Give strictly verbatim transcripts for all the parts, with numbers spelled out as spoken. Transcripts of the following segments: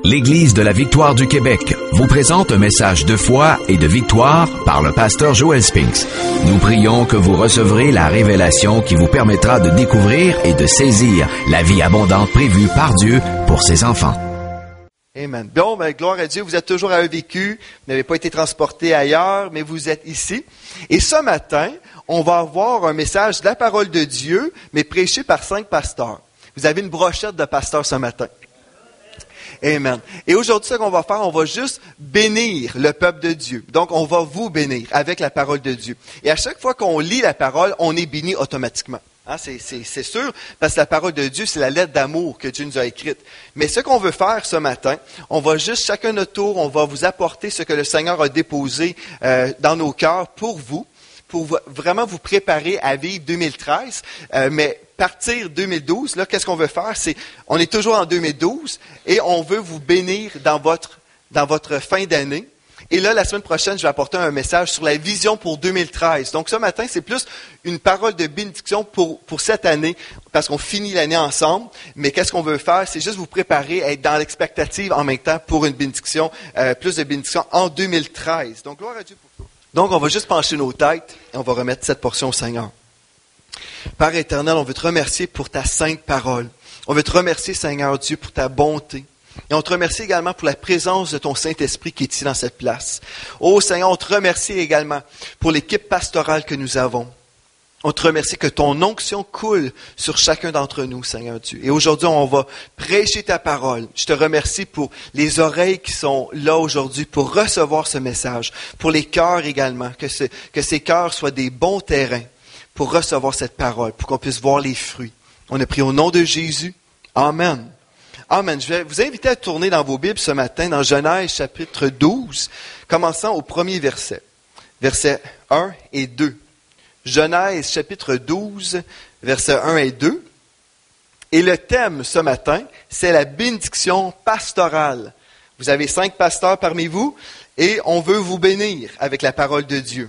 L'Église de la Victoire du Québec vous présente un message de foi et de victoire par le pasteur Joel Spinks. Nous prions que vous recevrez la révélation qui vous permettra de découvrir et de saisir la vie abondante prévue par Dieu pour ses enfants. Amen. Bon, ben, gloire à Dieu, vous êtes toujours à E V Q, vous n'avez pas été transporté ailleurs, mais vous êtes ici. Et ce matin, on va avoir un message de la parole de Dieu, mais prêché par cinq pasteurs. Vous avez une brochette de pasteurs ce matin. Amen. Et aujourd'hui, ce qu'on va faire, on va juste bénir le peuple de Dieu. Donc, on va vous bénir avec la parole de Dieu. Et à chaque fois qu'on lit la parole, on est béni automatiquement. Hein, c'est, c'est, c'est sûr, parce que la parole de Dieu, c'est la lettre d'amour que Dieu nous a écrite. Mais ce qu'on veut faire ce matin, on va juste, chacun notre tour, on va vous apporter ce que le Seigneur a déposé euh, dans nos cœurs pour vous, pour vraiment vous préparer à vivre deux mille treize. Euh, mais partir deux mille douze, là, qu'est-ce qu'on veut faire? C'est, on est toujours en deux mille douze et on veut vous bénir dans votre, dans votre fin d'année. Et là, la semaine prochaine, je vais apporter un message sur la vision pour deux mille treize. Donc, ce matin, c'est plus une parole de bénédiction pour, pour cette année, parce qu'on finit l'année ensemble. Mais qu'est-ce qu'on veut faire? C'est juste vous préparer à être dans l'expectative en même temps pour une bénédiction, euh, plus de bénédiction en deux mille treize. Donc, gloire à Dieu pour ça. Donc, on va juste pencher nos têtes et on va remettre cette portion au Seigneur. Père éternel, on veut te remercier pour ta sainte parole. On veut te remercier, Seigneur Dieu, pour ta bonté. Et on te remercie également pour la présence de ton Saint-Esprit qui est ici dans cette place. Oh Seigneur, on te remercie également pour l'équipe pastorale que nous avons. On te remercie que ton onction coule sur chacun d'entre nous, Seigneur Dieu. Et aujourd'hui, on va prêcher ta parole. Je te remercie pour les oreilles qui sont là aujourd'hui pour recevoir ce message. Pour les cœurs également, que, ce, que ces cœurs soient des bons terrains pour recevoir cette parole, pour qu'on puisse voir les fruits. On a prié au nom de Jésus. Amen. Amen. Je vais vous inviter à tourner dans vos Bibles ce matin, dans Genèse chapitre douze, commençant au premier verset. Versets un et deux. Genèse chapitre douze, versets un et deux. Et le thème ce matin, c'est la bénédiction pastorale. Vous avez cinq pasteurs parmi vous et on veut vous bénir avec la parole de Dieu.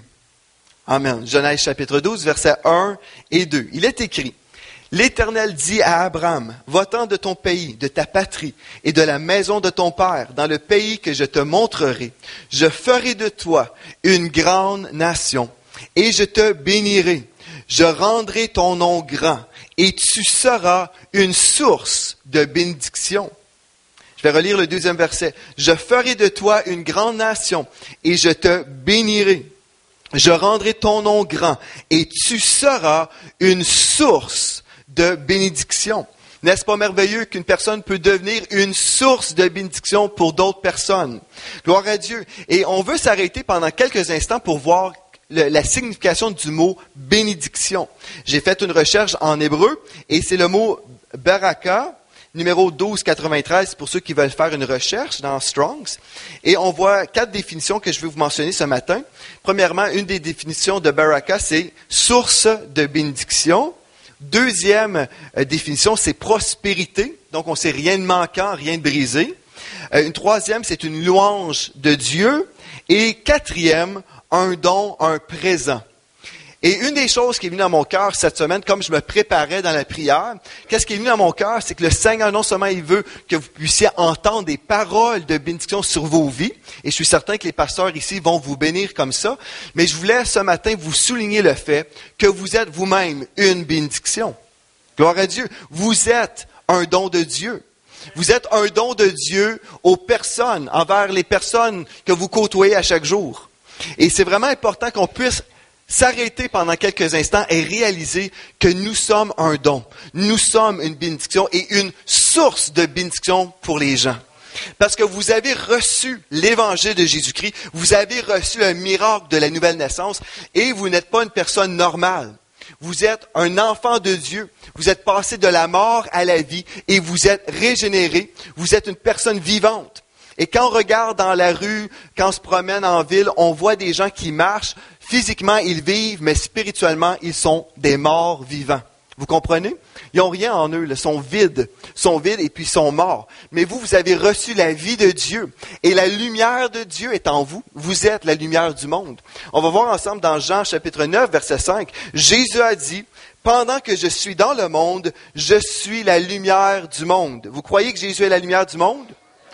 Amen. Genèse chapitre douze, versets un et deux. Il est écrit: L'Éternel dit à Abraham, va-t'en de ton pays, de ta patrie et de la maison de ton père, dans le pays que je te montrerai. Je ferai de toi une grande nation et je te bénirai. Je rendrai ton nom grand et tu seras une source de bénédiction. Je vais relire le deuxième verset. Je ferai de toi une grande nation et je te bénirai. Je rendrai ton nom grand et tu seras une source de bénédiction. N'est-ce pas merveilleux qu'une personne peut devenir une source de bénédiction pour d'autres personnes? Gloire à Dieu. Et on veut s'arrêter pendant quelques instants pour voir le, la signification du mot bénédiction. J'ai fait une recherche en hébreu et c'est le mot baraka, numéro douze quatre-vingt-treize, pour ceux qui veulent faire une recherche dans Strong's. Et on voit quatre définitions que je vais vous mentionner ce matin. Premièrement, une des définitions de baraka, c'est source de bénédiction. Deuxième euh, définition, c'est prospérité. Donc, on sait rien de manquant, rien de brisé. Euh, une troisième, c'est une louange de Dieu. Et quatrième, un don, un présent. Et une des choses qui est venue dans mon cœur cette semaine, comme je me préparais dans la prière, qu'est-ce qui est venu dans mon cœur, c'est que le Seigneur, non seulement il veut que vous puissiez entendre des paroles de bénédiction sur vos vies, et je suis certain que les pasteurs ici vont vous bénir comme ça, mais je voulais ce matin vous souligner le fait que vous êtes vous-même une bénédiction. Gloire à Dieu. Vous êtes un don de Dieu. Vous êtes un don de Dieu aux personnes, envers les personnes que vous côtoyez à chaque jour. Et c'est vraiment important qu'on puisse s'arrêter pendant quelques instants et réaliser que nous sommes un don. Nous sommes une bénédiction et une source de bénédiction pour les gens. Parce que vous avez reçu l'évangile de Jésus-Christ, vous avez reçu un miracle de la nouvelle naissance et vous n'êtes pas une personne normale. Vous êtes un enfant de Dieu. Vous êtes passé de la mort à la vie et vous êtes régénéré. Vous êtes une personne vivante. Et quand on regarde dans la rue, quand on se promène en ville, on voit des gens qui marchent. Physiquement, ils vivent, mais spirituellement, ils sont des morts vivants. Vous comprenez? Ils n'ont rien en eux, ils sont vides, sont vides et puis ils sont morts. Mais vous, vous avez reçu la vie de Dieu. Et la lumière de Dieu est en vous. Vous êtes la lumière du monde. On va voir ensemble dans Jean chapitre neuf, verset cinq. Jésus a dit, « Pendant que je suis dans le monde, je suis la lumière du monde. » Vous croyez que Jésus est la lumière du monde?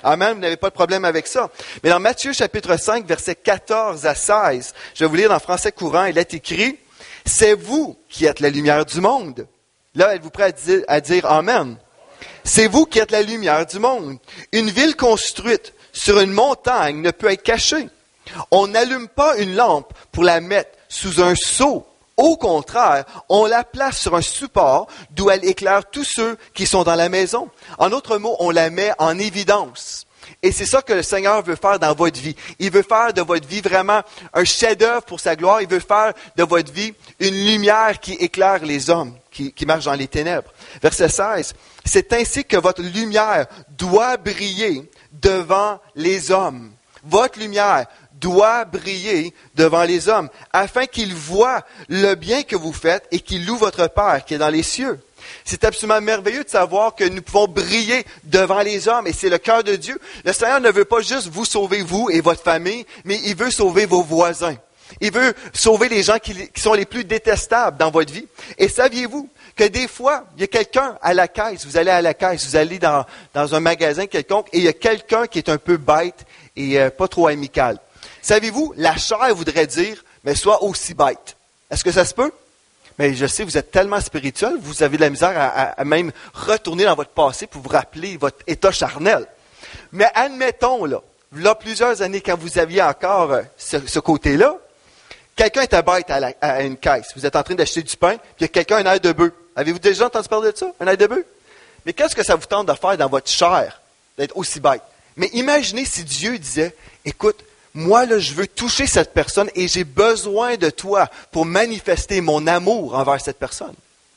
Amen, vous n'avez pas de problème avec ça. Mais dans Matthieu chapitre cinq, versets quatorze à seize, je vais vous lire dans français courant, il est écrit, « C'est vous qui êtes la lumière du monde. » Là, êtes-vous prêt à dire, à dire Amen? « C'est vous qui êtes la lumière du monde. Une ville construite sur une montagne ne peut être cachée. On n'allume pas une lampe pour la mettre sous un seau. Au contraire, on la place sur un support d'où elle éclaire tous ceux qui sont dans la maison. En d'autres mots, on la met en évidence. Et c'est ça que le Seigneur veut faire dans votre vie. Il veut faire de votre vie vraiment un chef-d'œuvre pour sa gloire. Il veut faire de votre vie une lumière qui éclaire les hommes, qui, qui marchent dans les ténèbres. Verset seize. C'est ainsi que votre lumière doit briller devant les hommes. Votre lumière doit briller devant les hommes, afin qu'ils voient le bien que vous faites et qu'ils louent votre Père qui est dans les cieux. C'est absolument merveilleux de savoir que nous pouvons briller devant les hommes, et c'est le cœur de Dieu. Le Seigneur ne veut pas juste vous sauver, vous et votre famille, mais il veut sauver vos voisins. Il veut sauver les gens qui, qui sont les plus détestables dans votre vie. Et saviez-vous que des fois, il y a quelqu'un à la caisse, vous allez à la caisse, vous allez dans, dans un magasin quelconque, et il y a quelqu'un qui est un peu bête et euh, pas trop amical. Savez-vous, la chair voudrait dire, mais sois aussi bête. Est-ce que ça se peut? Mais je sais, vous êtes tellement spirituel, vous avez de la misère à, à, à même retourner dans votre passé pour vous rappeler votre état charnel. Mais admettons, là, là, plusieurs années, quand vous aviez encore euh, ce, ce côté-là, quelqu'un était bête à, la, à une caisse. Vous êtes en train d'acheter du pain, puis il y a quelqu'un un air de bœuf. Avez-vous déjà entendu parler de ça, un air de bœuf? Mais qu'est-ce que ça vous tente de faire dans votre chair, d'être aussi bête? Mais imaginez si Dieu disait, écoute, moi, là, je veux toucher cette personne et j'ai besoin de toi pour manifester mon amour envers cette personne.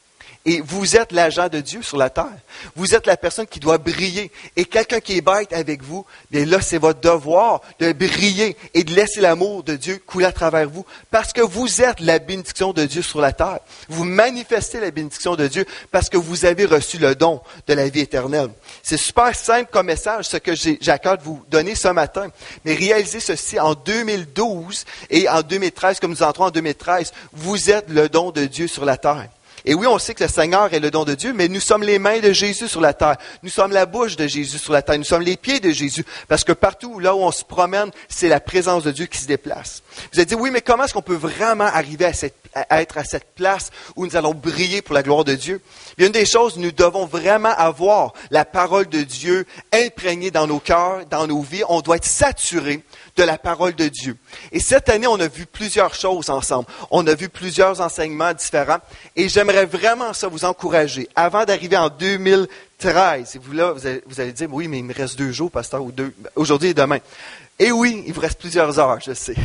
Et vous êtes l'agent de Dieu sur la terre. Vous êtes la personne qui doit briller. Et quelqu'un qui est bête avec vous, bien là, c'est votre devoir de briller et de laisser l'amour de Dieu couler à travers vous. Parce que vous êtes la bénédiction de Dieu sur la terre. Vous manifestez la bénédiction de Dieu parce que vous avez reçu le don de la vie éternelle. C'est super simple comme message, ce que j'ai, j'ai à cœur de vous donner ce matin. Mais réalisez ceci en deux mille douze et en deux mille treize, comme nous entrons en deux mille treize, vous êtes le don de Dieu sur la terre. Et oui, on sait que le Seigneur est le don de Dieu, mais nous sommes les mains de Jésus sur la terre. Nous sommes la bouche de Jésus sur la terre. Nous sommes les pieds de Jésus. Parce que partout, là où on se promène, c'est la présence de Dieu qui se déplace. Vous avez dit, oui, mais comment est-ce qu'on peut vraiment arriver à, cette, à être à cette place où nous allons briller pour la gloire de Dieu? Bien, une des choses, nous devons vraiment avoir la parole de Dieu imprégnée dans nos cœurs, dans nos vies. On doit être saturé de la parole de Dieu. Et cette année, on a vu plusieurs choses ensemble. On a vu plusieurs enseignements différents. Et j'aimerais vraiment ça vous encourager. Avant d'arriver en deux mille treize, et vous là, vous allez, vous allez dire, oui, mais il me reste deux jours, pasteur, ou deux, aujourd'hui et demain. Et oui, il vous reste plusieurs heures, je sais.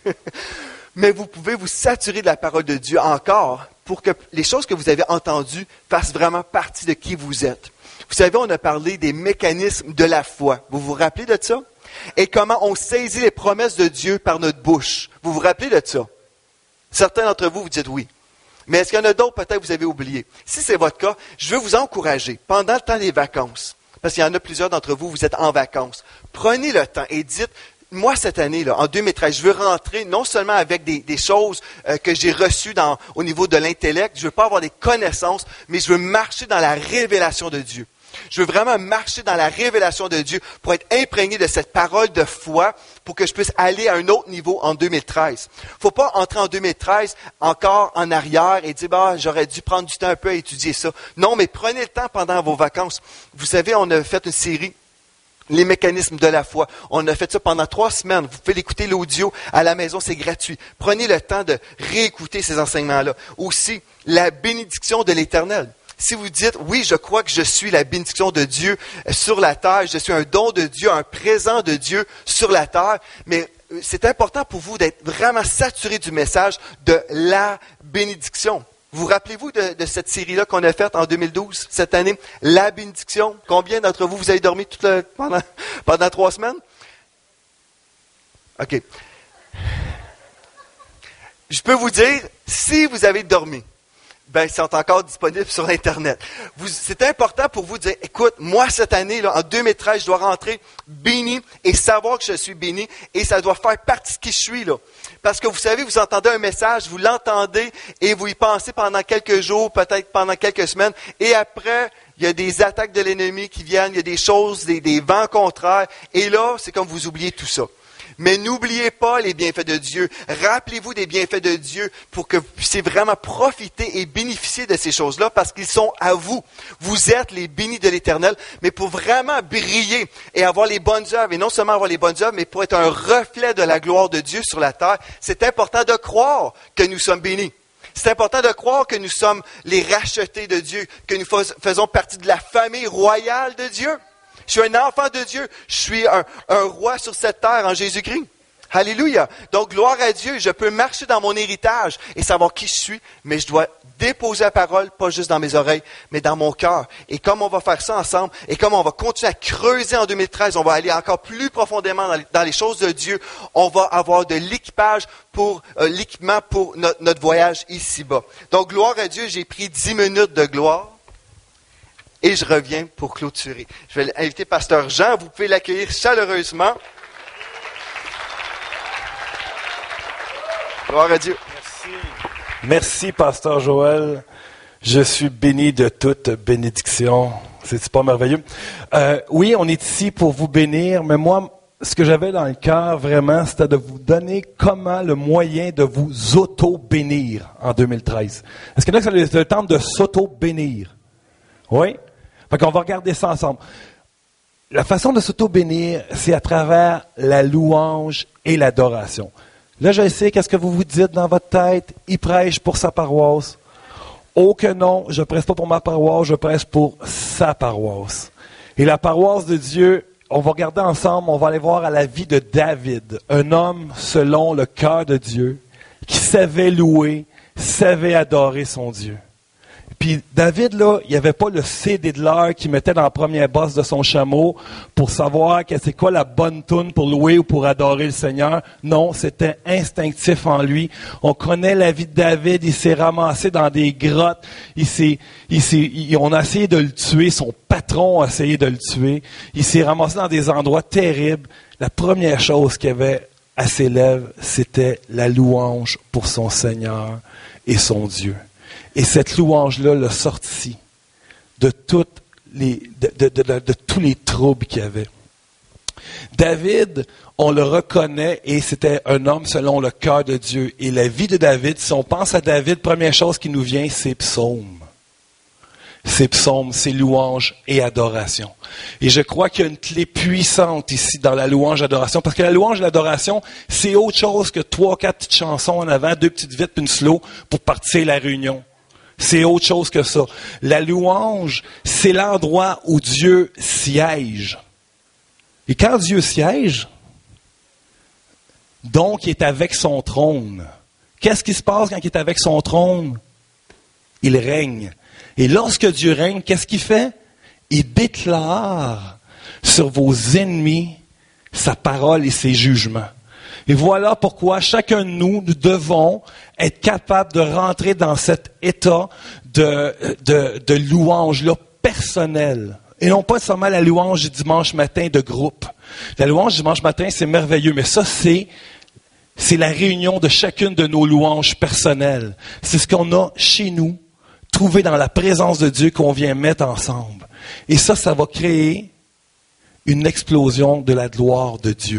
Mais vous pouvez vous saturer de la parole de Dieu encore pour que les choses que vous avez entendues fassent vraiment partie de qui vous êtes. Vous savez, on a parlé des mécanismes de la foi. Vous vous rappelez de ça? Et comment on saisit les promesses de Dieu par notre bouche. Vous vous rappelez de ça? Certains d'entre vous, vous dites oui. Mais est-ce qu'il y en a d'autres, peut-être, que vous avez oublié? Si c'est votre cas, je veux vous encourager, pendant le temps des vacances, parce qu'il y en a plusieurs d'entre vous, vous êtes en vacances, prenez le temps et dites, moi, cette année, là, en deux mille treize, je veux rentrer non seulement avec des, des choses euh, que j'ai reçues dans, au niveau de l'intellect, je ne veux pas avoir des connaissances, mais je veux marcher dans la révélation de Dieu. Je veux vraiment marcher dans la révélation de Dieu pour être imprégné de cette parole de foi pour que je puisse aller à un autre niveau en deux mille treize. Il ne faut pas entrer en deux mille treize encore en arrière et dire bah, « j'aurais dû prendre du temps un peu à étudier ça ». Non, mais prenez le temps pendant vos vacances. Vous savez, on a fait une série « Les mécanismes de la foi ». On a fait ça pendant trois semaines. Vous pouvez l'écouter l'audio à la maison, c'est gratuit. Prenez le temps de réécouter ces enseignements-là. Aussi, la bénédiction de l'Éternel. Si vous dites, oui, je crois que je suis la bénédiction de Dieu sur la terre, je suis un don de Dieu, un présent de Dieu sur la terre, mais c'est important pour vous d'être vraiment saturé du message de la bénédiction. Vous rappelez-vous de, de cette série-là qu'on a faite en deux mille douze, cette année, la bénédiction? Combien d'entre vous, vous avez dormi toute la, pendant, pendant trois semaines? OK. Je peux vous dire, si vous avez dormi, ben, ils sont encore disponibles sur Internet. Vous, c'est important pour vous de dire, écoute, moi, cette année, là, en deux mille treize, je dois rentrer béni et savoir que je suis béni et ça doit faire partie de qui je suis, là. Parce que vous savez, vous entendez un message, vous l'entendez et vous y pensez pendant quelques jours, peut-être pendant quelques semaines et après, il y a des attaques de l'ennemi qui viennent, il y a des choses, des, des vents contraires. Et là, c'est comme vous oubliez tout ça. Mais n'oubliez pas les bienfaits de Dieu. Rappelez-vous des bienfaits de Dieu pour que vous puissiez vraiment profiter et bénéficier de ces choses-là parce qu'ils sont à vous. Vous êtes les bénis de l'Éternel, mais pour vraiment briller et avoir les bonnes œuvres, et non seulement avoir les bonnes œuvres, mais pour être un reflet de la gloire de Dieu sur la terre, c'est important de croire que nous sommes bénis. C'est important de croire que nous sommes les rachetés de Dieu, que nous faisons partie de la famille royale de Dieu. Je suis un enfant de Dieu. Je suis un, un roi sur cette terre en Jésus-Christ. Alléluia. Donc, gloire à Dieu. Je peux marcher dans mon héritage et savoir qui je suis, mais je dois déposer la parole, pas juste dans mes oreilles, mais dans mon cœur. Et comme on va faire ça ensemble, et comme on va continuer à creuser en deux mille treize, on va aller encore plus profondément dans les, dans les choses de Dieu, on va avoir de l'équipage pour, euh, l'équipement pour notre, notre voyage ici-bas. Donc, gloire à Dieu. J'ai pris dix minutes de gloire. Et je reviens pour clôturer. Je vais inviter Pasteur Jean. Vous pouvez l'accueillir chaleureusement. Gloire à Dieu. Merci. Merci, Pasteur Joël. Je suis béni de toute bénédiction. C'est pas merveilleux? Euh, oui, on est ici pour vous bénir, mais moi, ce que j'avais dans le cœur, vraiment, c'était de vous donner comment le moyen de vous auto-bénir en deux mille treize. Est-ce que là, c'est le temps de s'auto-bénir? Oui? Fait qu'on va regarder ça ensemble. La façon de s'auto-bénir, c'est à travers la louange et l'adoration. Là, je sais, qu'est-ce que vous vous dites dans votre tête? Il prêche pour sa paroisse. Oh que non, je ne prêche pas pour ma paroisse, je prêche pour sa paroisse. Et la paroisse de Dieu, on va regarder ensemble, on va aller voir à la vie de David, un homme selon le cœur de Dieu, qui savait louer, savait adorer son Dieu. Puis David, là, il n'y avait pas le C D de l'heure qu'il mettait dans la première bosse de son chameau pour savoir que c'est quoi la bonne toune pour louer ou pour adorer le Seigneur. Non, c'était instinctif en lui. On connaît la vie de David, il s'est ramassé dans des grottes, il s'est, il s'est, il, on a essayé de le tuer, son patron a essayé de le tuer, il s'est ramassé dans des endroits terribles. La première chose qu'il avait à ses lèvres, c'était la louange pour son Seigneur et son Dieu. Et cette louange-là l'a sorti de, toutes les, de, de, de, de tous les troubles qu'il y avait. David, on le reconnaît et c'était un homme selon le cœur de Dieu. Et la vie de David, si on pense à David, première chose qui nous vient, c'est psaumes. C'est psaumes, c'est louange et adoration. Et je crois qu'il y a une clé puissante ici dans la louange et l'adoration, parce que la louange et l'adoration, c'est autre chose que trois, quatre petites chansons en avant, deux petites vites puis une slow pour partir la réunion. C'est autre chose que ça. La louange, c'est l'endroit où Dieu siège. Et quand Dieu siège, donc il est avec son trône. Qu'est-ce qui se passe quand il est avec son trône? Il règne. Et lorsque Dieu règne, qu'est-ce qu'il fait? Il déclare sur vos ennemis sa parole et ses jugements. Et voilà pourquoi chacun de nous, nous devons être capables de rentrer dans cet état de, de, de louange-là personnelle. Et non pas seulement la louange du dimanche matin de groupe. La louange du dimanche matin, c'est merveilleux, mais ça, c'est, c'est la réunion de chacune de nos louanges personnelles. C'est ce qu'on a chez nous, trouvé dans la présence de Dieu qu'on vient mettre ensemble. Et ça, ça va créer une explosion de la gloire de Dieu.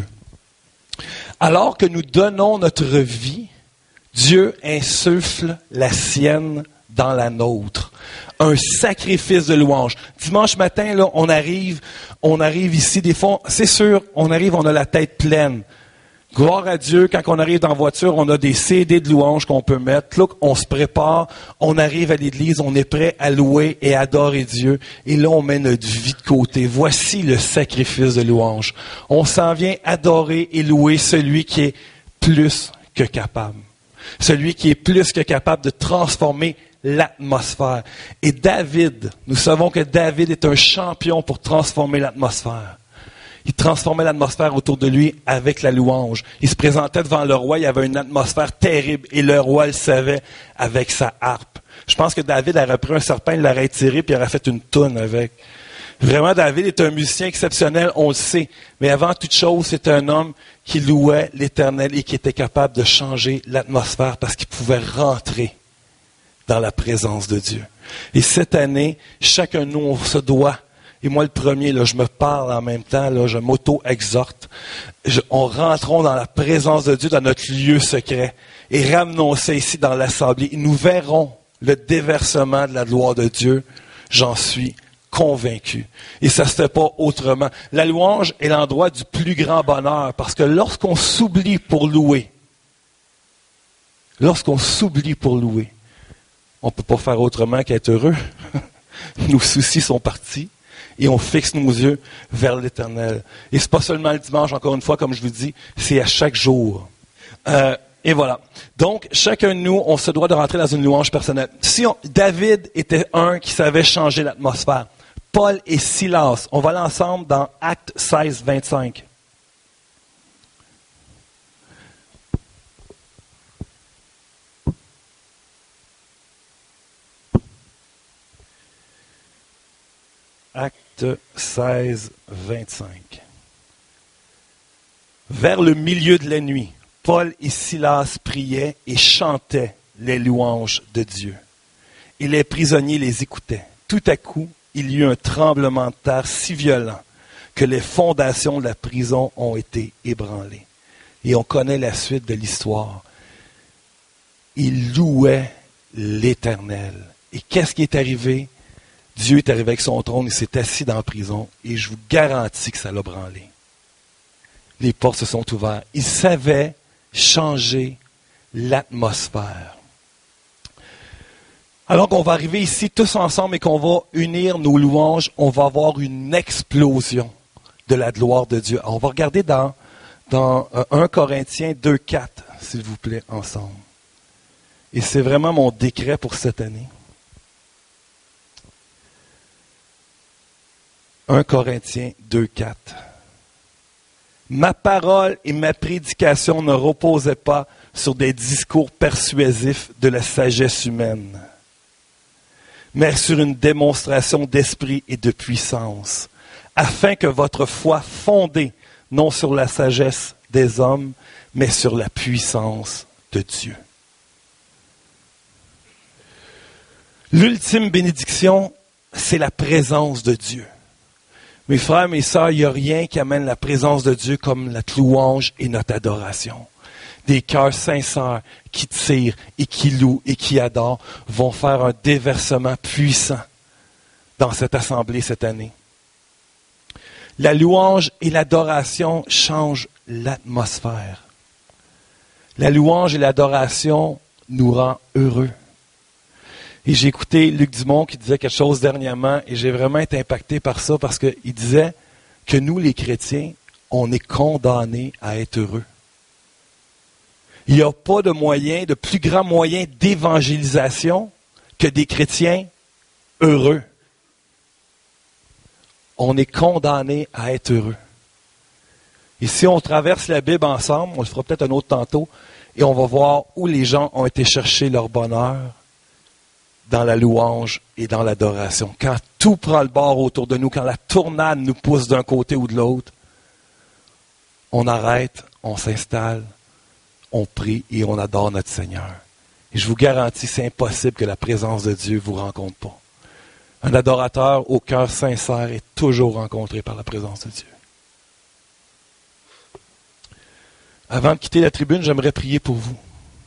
Alors que nous donnons notre vie, Dieu insuffle la sienne dans la nôtre. Un sacrifice de louange. Dimanche matin, là, on arrive, on arrive ici, des fois, c'est sûr, on arrive, on a la tête pleine. Gloire à Dieu, quand on arrive dans la voiture, on a des C D de louange qu'on peut mettre. Là, on se prépare, on arrive à l'église, on est prêt à louer et adorer Dieu. Et là, on met notre vie de côté. Voici le sacrifice de louange. On s'en vient adorer et louer celui qui est plus que capable. Celui qui est plus que capable de transformer l'atmosphère. Et David, nous savons que David est un champion pour transformer l'atmosphère. Il transformait l'atmosphère autour de lui avec la louange. Il se présentait devant le roi, il y avait une atmosphère terrible et le roi le savait avec sa harpe. Je pense que David aurait pris un serpent, il l'aurait tiré puis il aurait fait une toune avec. Vraiment, David est un musicien exceptionnel, on le sait. Mais avant toute chose, c'est un homme qui louait l'Éternel et qui était capable de changer l'atmosphère parce qu'il pouvait rentrer dans la présence de Dieu. Et cette année, chacun de nous, on se doit, et moi le premier, là, je me parle en même temps, là, je m'auto-exhorte, je, on rentrons dans la présence de Dieu, dans notre lieu secret, et ramenons ça ici dans l'assemblée. Et nous verrons le déversement de la gloire de Dieu, j'en suis convaincu. Et ça ne se fait pas autrement. La louange est l'endroit du plus grand bonheur, parce que lorsqu'on s'oublie pour louer, lorsqu'on s'oublie pour louer, on ne peut pas faire autrement qu'être heureux. Nos soucis sont partis et on fixe nos yeux vers l'Éternel. Et ce n'est pas seulement le dimanche, encore une fois, comme je vous dis, c'est à chaque jour. Euh, et voilà. Donc, chacun de nous, on se doit de rentrer dans une louange personnelle. Si on, David était un qui savait changer l'atmosphère, Paul et Silas, on va aller ensemble dans Actes seize, vingt-cinq. Actes seize, vingt-cinq. Vers le milieu de la nuit, Paul et Silas priaient et chantaient les louanges de Dieu. Et les prisonniers les écoutaient. Tout à coup, il y eut un tremblement de terre si violent que les fondations de la prison ont été ébranlées. Et on connaît la suite de l'histoire. Ils louaient l'Éternel. Et qu'est-ce qui est arrivé? Dieu est arrivé avec son trône, il s'est assis dans la prison, et je vous garantis que ça l'a branlé. Les portes se sont ouvertes. Il savait changer l'atmosphère. Alors qu'on va arriver ici tous ensemble et qu'on va unir nos louanges, on va avoir une explosion de la gloire de Dieu. Alors on va regarder dans, dans un Corinthiens deux, quatre, s'il vous plaît, ensemble. Et c'est vraiment mon décret pour cette année. un Corinthiens deux, quatre. Ma parole et ma prédication ne reposaient pas sur des discours persuasifs de la sagesse humaine, mais sur une démonstration d'esprit et de puissance, afin que votre foi fondée non sur la sagesse des hommes, mais sur la puissance de Dieu. L'ultime bénédiction, c'est la présence de Dieu. Mes frères, mes sœurs, il n'y a rien qui amène la présence de Dieu comme notre louange et notre adoration. Des cœurs sincères qui tirent et qui louent et qui adorent vont faire un déversement puissant dans cette assemblée cette année. La louange et l'adoration changent l'atmosphère. La louange et l'adoration nous rend heureux. Et j'ai écouté Luc Dumont qui disait quelque chose dernièrement et j'ai vraiment été impacté par ça parce qu'il disait que nous, les chrétiens, on est condamnés à être heureux. Il n'y a pas de moyen, de plus grand moyen d'évangélisation que des chrétiens heureux. On est condamnés à être heureux. Et si on traverse la Bible ensemble, on le fera peut-être un autre tantôt, et on va voir où les gens ont été chercher leur bonheur dans la louange et dans l'adoration. Quand tout prend le bord autour de nous, quand la tornade nous pousse d'un côté ou de l'autre, on arrête, on s'installe, on prie et on adore notre Seigneur. Et je vous garantis, c'est impossible que la présence de Dieu ne vous rencontre pas. Un adorateur au cœur sincère est toujours rencontré par la présence de Dieu. Avant de quitter la tribune, j'aimerais prier pour vous.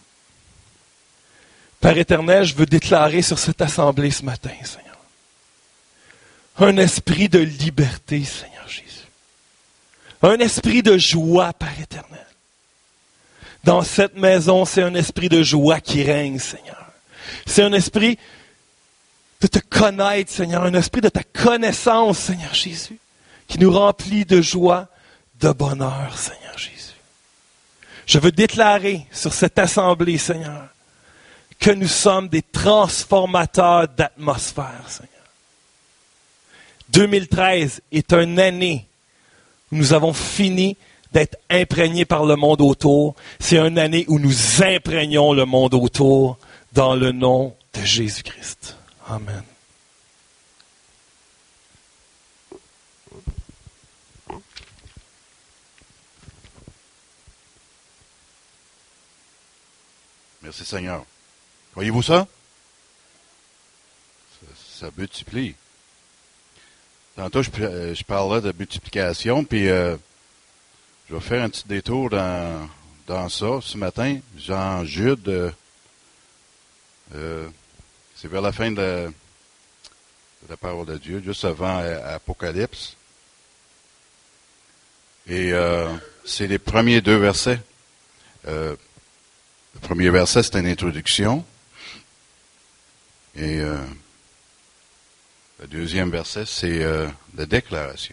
Père éternel, je veux déclarer sur cette assemblée ce matin, Seigneur, un esprit de liberté, Seigneur Jésus. Un esprit de joie, Père éternel. Dans cette maison, c'est un esprit de joie qui règne, Seigneur. C'est un esprit de te connaître, Seigneur, un esprit de ta connaissance, Seigneur Jésus, qui nous remplit de joie, de bonheur, Seigneur Jésus. Je veux déclarer sur cette assemblée, Seigneur, que nous sommes des transformateurs d'atmosphère, Seigneur. deux mille treize est une année où nous avons fini d'être imprégnés par le monde autour. C'est une année où nous imprégnons le monde autour dans le nom de Jésus-Christ. Amen. Merci Seigneur. Voyez-vous ça? ça multiplie. Tantôt, je, je parlais de multiplication, puis euh, je vais faire un petit détour dans, dans ça ce matin. Jean Jude, euh, euh, c'est vers la fin de la, de la parole de Dieu, juste avant euh, Apocalypse. Et euh, c'est les premiers deux versets. Euh, le premier verset, c'est une introduction. Et euh, le deuxième verset, c'est euh, la déclaration.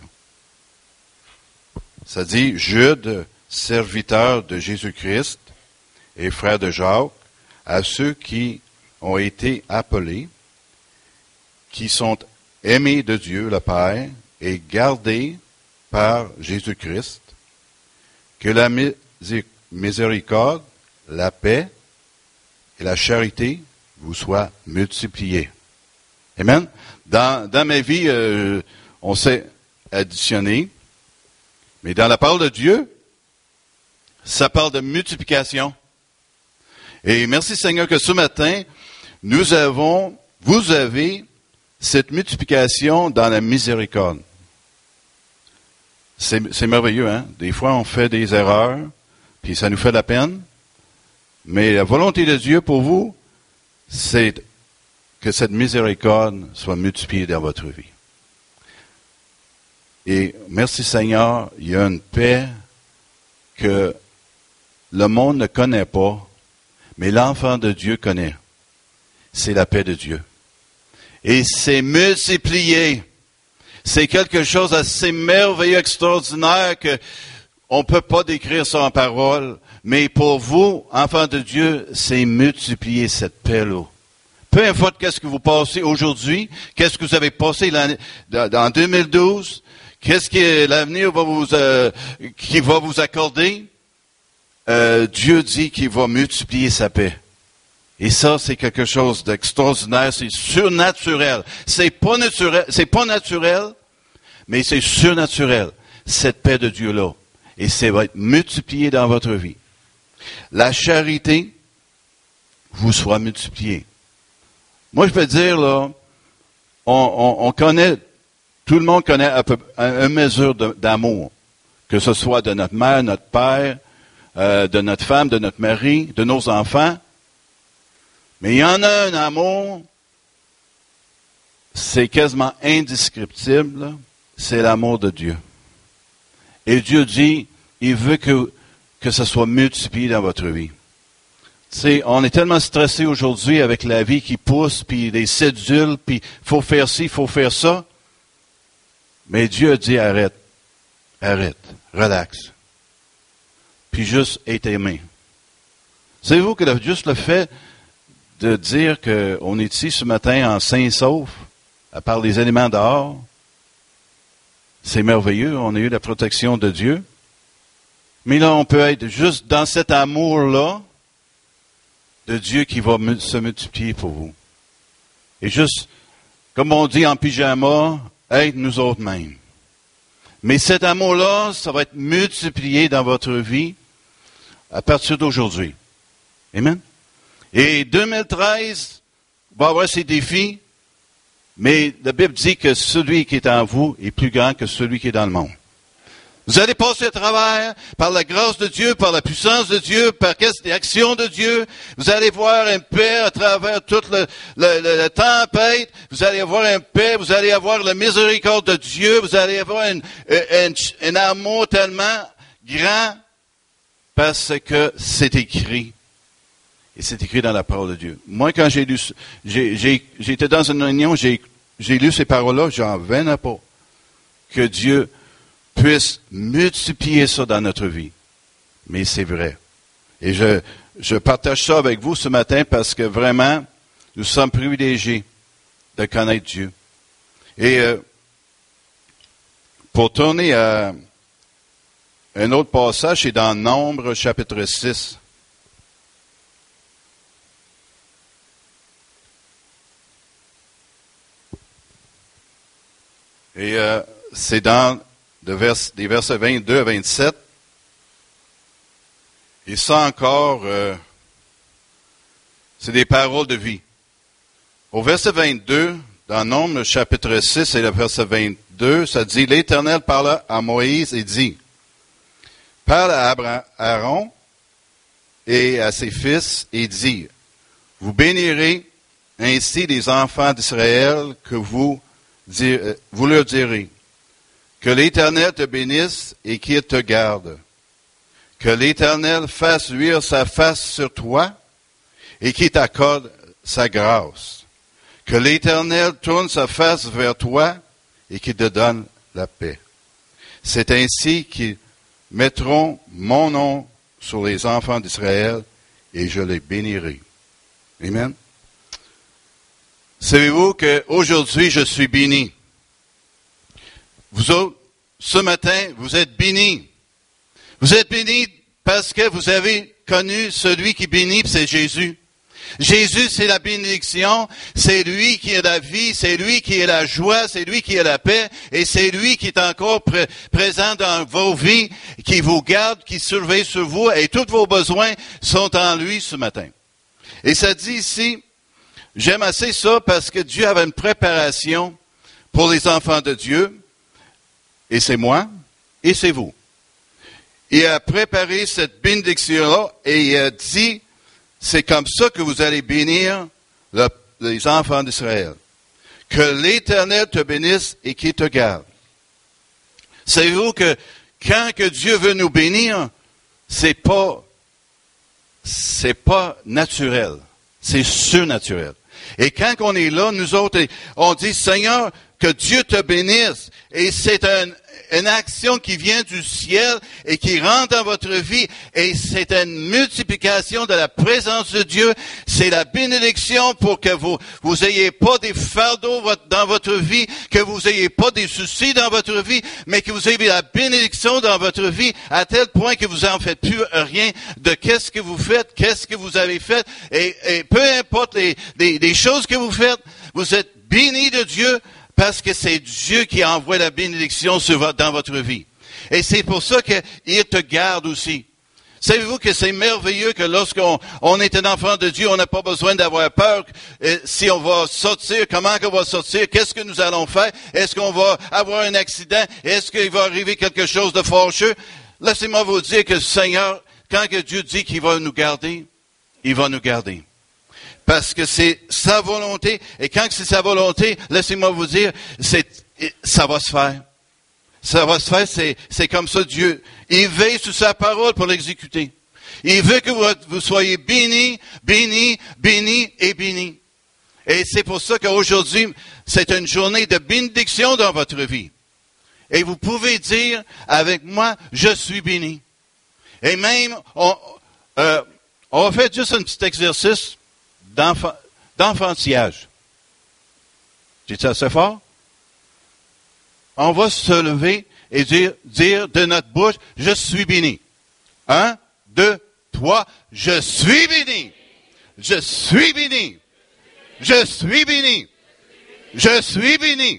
Ça dit, Jude, serviteur de Jésus-Christ et frère de Jacques, à ceux qui ont été appelés, qui sont aimés de Dieu le Père et gardés par Jésus-Christ, que la miséricorde, la paix et la charité vous soient multipliées. Amen. Dans, dans ma vie, euh, on s'est additionné, mais dans la parole de Dieu, ça parle de multiplication. Et merci Seigneur que ce matin, nous avons, vous avez cette multiplication dans la miséricorde. C'est, c'est merveilleux, hein? Des fois, on fait des erreurs, puis ça nous fait de la peine. Mais la volonté de Dieu pour vous, c'est que cette miséricorde soit multipliée dans votre vie. Et merci Seigneur, il y a une paix que le monde ne connaît pas, mais l'enfant de Dieu connaît. C'est la paix de Dieu. Et c'est multiplié. C'est quelque chose d'assez merveilleux, extraordinaire, que on peut pas décrire ça en paroles. Mais pour vous, enfants de Dieu, c'est multiplier cette paix-là. Peu importe qu'est-ce que vous passez aujourd'hui, qu'est-ce que vous avez passé en deux mille douze, qu'est-ce que l'avenir va vous, euh, qui va vous accorder, euh, Dieu dit qu'il va multiplier sa paix. Et ça, c'est quelque chose d'extraordinaire, c'est surnaturel. C'est pas naturel, c'est pas naturel, mais c'est surnaturel, cette paix de Dieu-là. Et ça va être multiplié dans votre vie. La charité vous sera multipliée. Moi, je peux dire, là, on, on, on connaît, tout le monde connaît un peu, une mesure de, d'amour. Que ce soit de notre mère, notre père, euh, de notre femme, de notre mari, de nos enfants. Mais il y en a un amour, c'est quasiment indescriptible, c'est l'amour de Dieu. Et Dieu dit, il veut que, que ça soit multiplié dans votre vie. Tu sais, on est tellement stressé aujourd'hui avec la vie qui pousse, puis les cédules, puis faut faire ci, faut faire ça. Mais Dieu dit, arrête, arrête, relax. Puis juste être aimé. Savez-vous que le, juste le fait de dire qu'on est ici ce matin en sain et sauf, à part les éléments dehors, c'est merveilleux, on a eu la protection de Dieu. Mais là, on peut être juste dans cet amour-là de Dieu qui va se multiplier pour vous. Et juste, comme on dit en pyjama, être nous autres mêmes. Mais cet amour-là, ça va être multiplié dans votre vie à partir d'aujourd'hui. Amen? Et deux mille treize va avoir ses défis, mais la Bible dit que celui qui est en vous est plus grand que celui qui est dans le monde. Vous allez passer à travers, par la grâce de Dieu, par la puissance de Dieu, par les actions de Dieu. Vous allez voir une paix à travers toute le, le, le, la tempête. Vous allez avoir une paix, vous allez avoir la miséricorde de Dieu. Vous allez avoir un, un, un amour tellement grand parce que c'est écrit. Et c'est écrit dans la parole de Dieu. Moi, quand j'ai lu, j'ai, j'ai, j'étais dans une réunion, j'ai, j'ai lu ces paroles-là, j'en venais pas. Que Dieu puisse multiplier ça dans notre vie. Mais c'est vrai. Et je, je partage ça avec vous ce matin parce que vraiment, nous sommes privilégiés de connaître Dieu. Et euh, pour tourner à un autre passage, c'est dans Nombre chapitre six. Et euh, c'est dans de vers, des versets vingt-deux à vingt-sept. Et ça encore, euh, c'est des paroles de vie. Au verset vingt-deux dans Nombre, chapitre six et le verset vingt-deux, ça dit, l'Éternel parla à Moïse et dit, parle à Aaron et à ses fils et dit, vous bénirez ainsi les enfants d'Israël que vous, dire, vous leur direz, que l'Éternel te bénisse et qu'il te garde. Que l'Éternel fasse luire sa face sur toi et qu'il t'accorde sa grâce. Que l'Éternel tourne sa face vers toi et qu'il te donne la paix. C'est ainsi qu'ils mettront mon nom sur les enfants d'Israël et je les bénirai. Amen. Savez-vous qu'aujourd'hui je suis béni? Vous autres, ce matin, vous êtes bénis. Vous êtes bénis parce que vous avez connu celui qui bénit, c'est Jésus. Jésus, c'est la bénédiction, c'est lui qui est la vie, c'est lui qui est la joie, c'est lui qui est la paix, et c'est lui qui est encore pr- présent dans vos vies, qui vous garde, qui surveille sur vous, et tous vos besoins sont en lui ce matin. Et ça dit ici, j'aime assez ça parce que Dieu avait une préparation pour les enfants de Dieu, et c'est moi, et c'est vous. Il a préparé cette bénédiction-là, et il a dit, c'est comme ça que vous allez bénir le, les enfants d'Israël. Que l'Éternel te bénisse et qu'il te garde. Savez-vous que quand que Dieu veut nous bénir, c'est pas, c'est pas naturel. C'est surnaturel. Et quand on est là, nous autres, on dit, Seigneur, que Dieu te bénisse. Et c'est un, une action qui vient du ciel et qui rentre dans votre vie. Et c'est une multiplication de la présence de Dieu. C'est la bénédiction pour que vous, vous ayez pas des fardeaux dans votre vie, que vous ayez pas des soucis dans votre vie, mais que vous ayez la bénédiction dans votre vie à tel point que vous en faites plus rien de qu'est-ce que vous faites, qu'est-ce que vous avez fait. Et, et peu importe les, les, les choses que vous faites, vous êtes bénis de Dieu. Parce que c'est Dieu qui envoie la bénédiction sur votre, dans votre vie. Et c'est pour ça qu'il te garde aussi. Savez-vous que c'est merveilleux que lorsqu'on on est un enfant de Dieu, on n'a pas besoin d'avoir peur euh, si on va sortir, comment on va sortir, qu'est-ce que nous allons faire, est-ce qu'on va avoir un accident, est-ce qu'il va arriver quelque chose de fâcheux. Laissez-moi vous dire que le Seigneur, quand que Dieu dit qu'il va nous garder, il va nous garder. Parce que c'est sa volonté, et quand c'est sa volonté, laissez-moi vous dire, c'est, ça va se faire. Ça va se faire, c'est, c'est comme ça Dieu. Il veille sur sa parole pour l'exécuter. Il veut que vous, vous soyez bénis, bénis, bénis et bénis. Et c'est pour ça qu'aujourd'hui, c'est une journée de bénédiction dans votre vie. Et vous pouvez dire avec moi, je suis béni. Et même, on, euh, on va faire juste un petit exercice D'enfant, d'enfantillage. J'ai dit assez fort? On va se lever et dire, dire de notre bouche, je suis béni. Un, deux, trois, je suis béni. Je suis béni. Je suis béni. Je suis béni.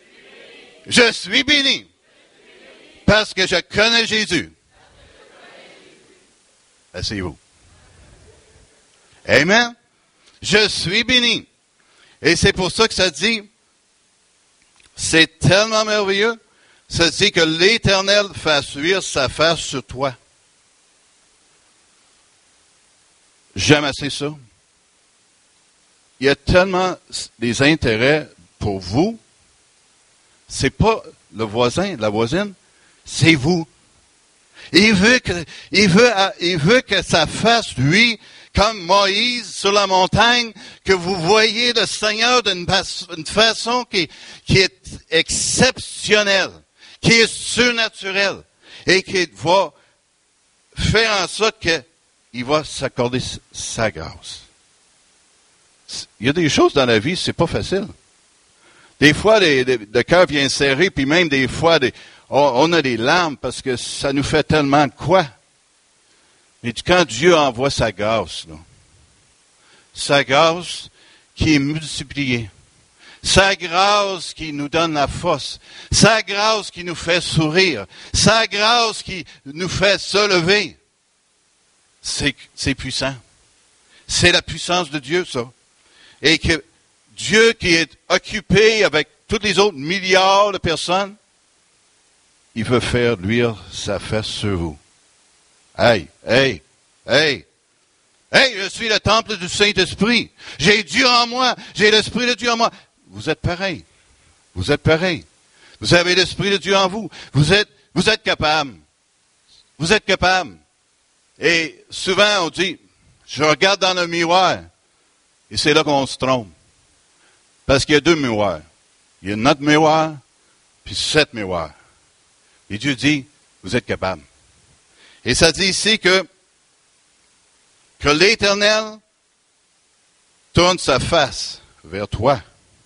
Je suis béni. Parce que je connais Jésus. Asseyez-vous. Amen. Je suis béni. Et c'est pour ça que ça dit, c'est tellement merveilleux, ça dit que l'Éternel fasse luire sa face sur toi. J'aime assez ça. Il y a tellement des intérêts pour vous. C'est pas le voisin, la voisine, c'est vous. Il veut que, il veut, il veut que sa face, lui, comme Moïse sur la montagne, que vous voyez le Seigneur d'une façon qui, qui est exceptionnelle, qui est surnaturelle, et qui va faire en sorte qu'il va s'accorder sa grâce. Il y a des choses dans la vie, c'est pas facile. Des fois, les, les, le cœur vient serrer, puis même des fois, des, on, on a des larmes parce que ça nous fait tellement de quoi. Mais quand Dieu envoie sa grâce, là, sa grâce qui est multipliée, sa grâce qui nous donne la force, sa grâce qui nous fait sourire, sa grâce qui nous fait se lever, c'est, c'est puissant. C'est la puissance de Dieu, ça. Et que Dieu qui est occupé avec tous les autres milliards de personnes, il veut faire luire sa face sur vous. Hey, hey, hey, hey, je suis le temple du Saint-Esprit. J'ai Dieu en moi, j'ai l'Esprit de Dieu en moi. Vous êtes pareil. Vous êtes pareil. Vous avez l'Esprit de Dieu en vous. Vous êtes, vous êtes capable. Vous êtes capable. Et souvent, on dit, je regarde dans le miroir. Et c'est là qu'on se trompe. Parce qu'il y a deux miroirs. Il y a notre miroir, puis sept miroirs. Et Dieu dit, vous êtes capable. Et ça dit ici que, que l'Éternel tourne sa face vers toi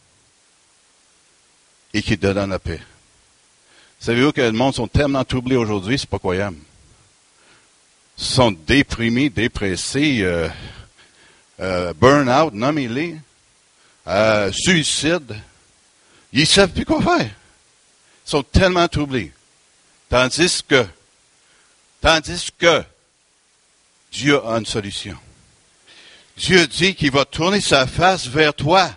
et qu'il te donne la paix. Savez-vous que le monde sont tellement troublés aujourd'hui, c'est pas croyable. Ils sont déprimés, dépressés, euh, euh, burn-out, nommez-les, euh, suicide. Ils ne savent plus quoi faire. Ils sont tellement troublés. Tandis que, tandis que Dieu a une solution. Dieu dit qu'il va tourner sa face vers toi.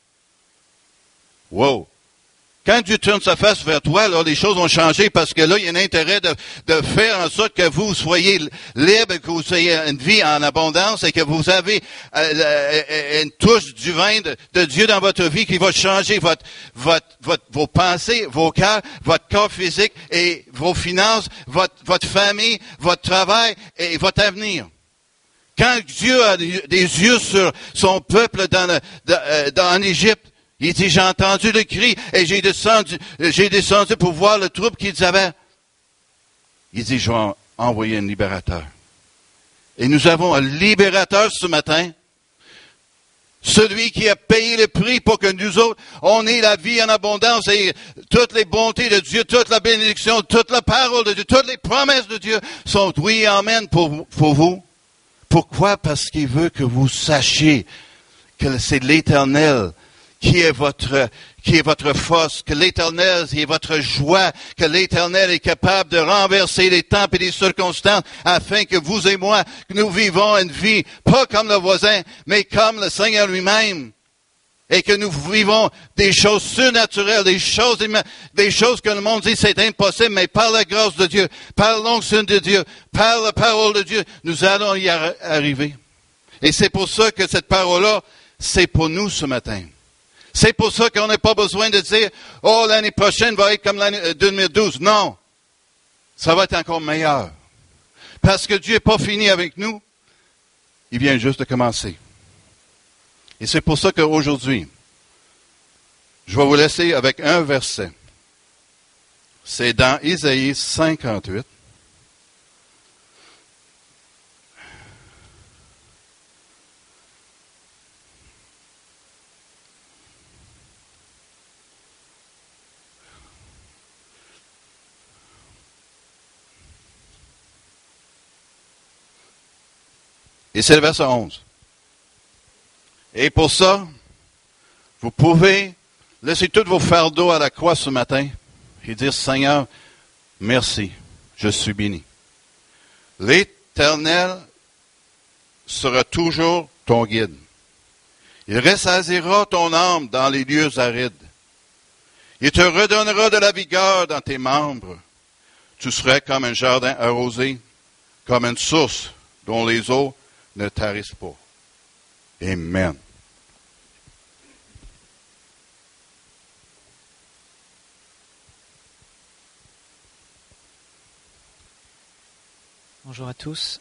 Wow! Quand Dieu tourne sa face vers toi, là, les choses vont changer parce que là, il y a un intérêt de, de faire en sorte que vous soyez libre, que vous ayez une vie en abondance et que vous avez euh, une touche du vin de, de Dieu dans votre vie qui va changer votre, votre, votre, vos pensées, vos cœurs, votre corps physique et vos finances, votre, votre famille, votre travail et votre avenir. Quand Dieu a des yeux sur son peuple dans, le, dans, dans en Égypte, il dit, j'ai entendu le cri et j'ai descendu, j'ai descendu pour voir le trouble qu'ils avaient. Il dit, je vais envoyer un libérateur. Et nous avons un libérateur ce matin. Celui qui a payé le prix pour que nous autres, on ait la vie en abondance et toutes les bontés de Dieu, toute la bénédiction, toute la parole de Dieu, toutes les promesses de Dieu sont oui et amen pour, pour vous. Pourquoi? Parce qu'il veut que vous sachiez que c'est l'Éternel qui est votre, qui est votre force, que l'Éternel est votre joie, que l'Éternel est capable de renverser les temps et les circonstances afin que vous et moi, que nous vivons une vie, pas comme le voisin, mais comme le Seigneur lui-même. Et que nous vivons des choses surnaturelles, des choses, des choses que le monde dit c'est impossible, mais par la grâce de Dieu, par l'onction de Dieu, par la parole de Dieu, nous allons y arriver. Et c'est pour ça que cette parole-là, c'est pour nous ce matin. C'est pour ça qu'on n'a pas besoin de dire, oh, l'année prochaine va être comme l'année deux mille douze. Non. Ça va être encore meilleur. Parce que Dieu n'est pas fini avec nous. Il vient juste de commencer. Et c'est pour ça qu'aujourd'hui, je vais vous laisser avec un verset. C'est dans Isaïe cinquante-huit. Et c'est le verset onze. Et pour ça, vous pouvez laisser tous vos fardeaux à la croix ce matin et dire, Seigneur, merci, je suis béni. L'Éternel sera toujours ton guide. Il ressaisira ton âme dans les lieux arides. Il te redonnera de la vigueur dans tes membres. Tu serais comme un jardin arrosé, comme une source dont les eaux ne tarissent pas. Amen. Bonjour à tous.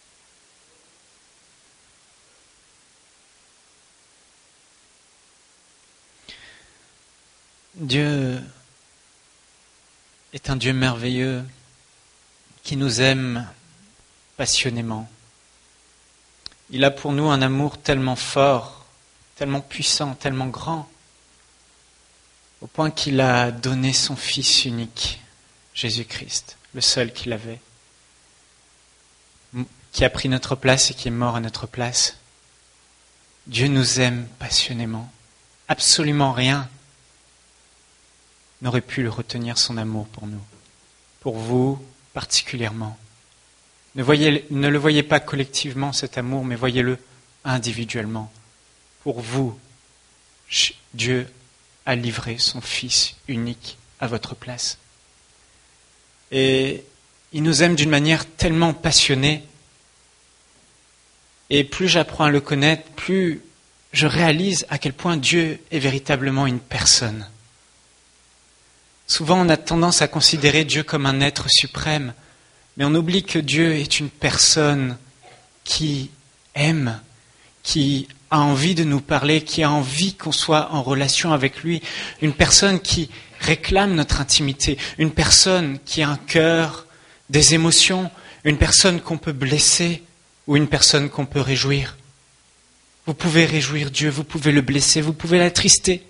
Dieu est un Dieu merveilleux qui nous aime passionnément. Il a pour nous un amour tellement fort, tellement puissant, tellement grand, au point qu'il a donné son Fils unique, Jésus-Christ, le seul qu'il avait, qui a pris notre place et qui est mort à notre place. Dieu nous aime passionnément. Absolument rien n'aurait pu le retenir son amour pour nous, pour vous particulièrement. Ne, voyez, ne le voyez pas collectivement cet amour, mais voyez-le individuellement. Pour vous, Dieu a livré son Fils unique à votre place. Et il nous aime d'une manière tellement passionnée. Et plus j'apprends à le connaître, plus je réalise à quel point Dieu est véritablement une personne. Souvent, on a tendance à considérer Dieu comme un être suprême, mais on oublie que Dieu est une personne qui aime, qui a envie de nous parler, qui a envie qu'on soit en relation avec lui, une personne qui réclame notre intimité, une personne qui a un cœur, des émotions, une personne qu'on peut blesser ou une personne qu'on peut réjouir. Vous pouvez réjouir Dieu, vous pouvez le blesser, vous pouvez l'attrister.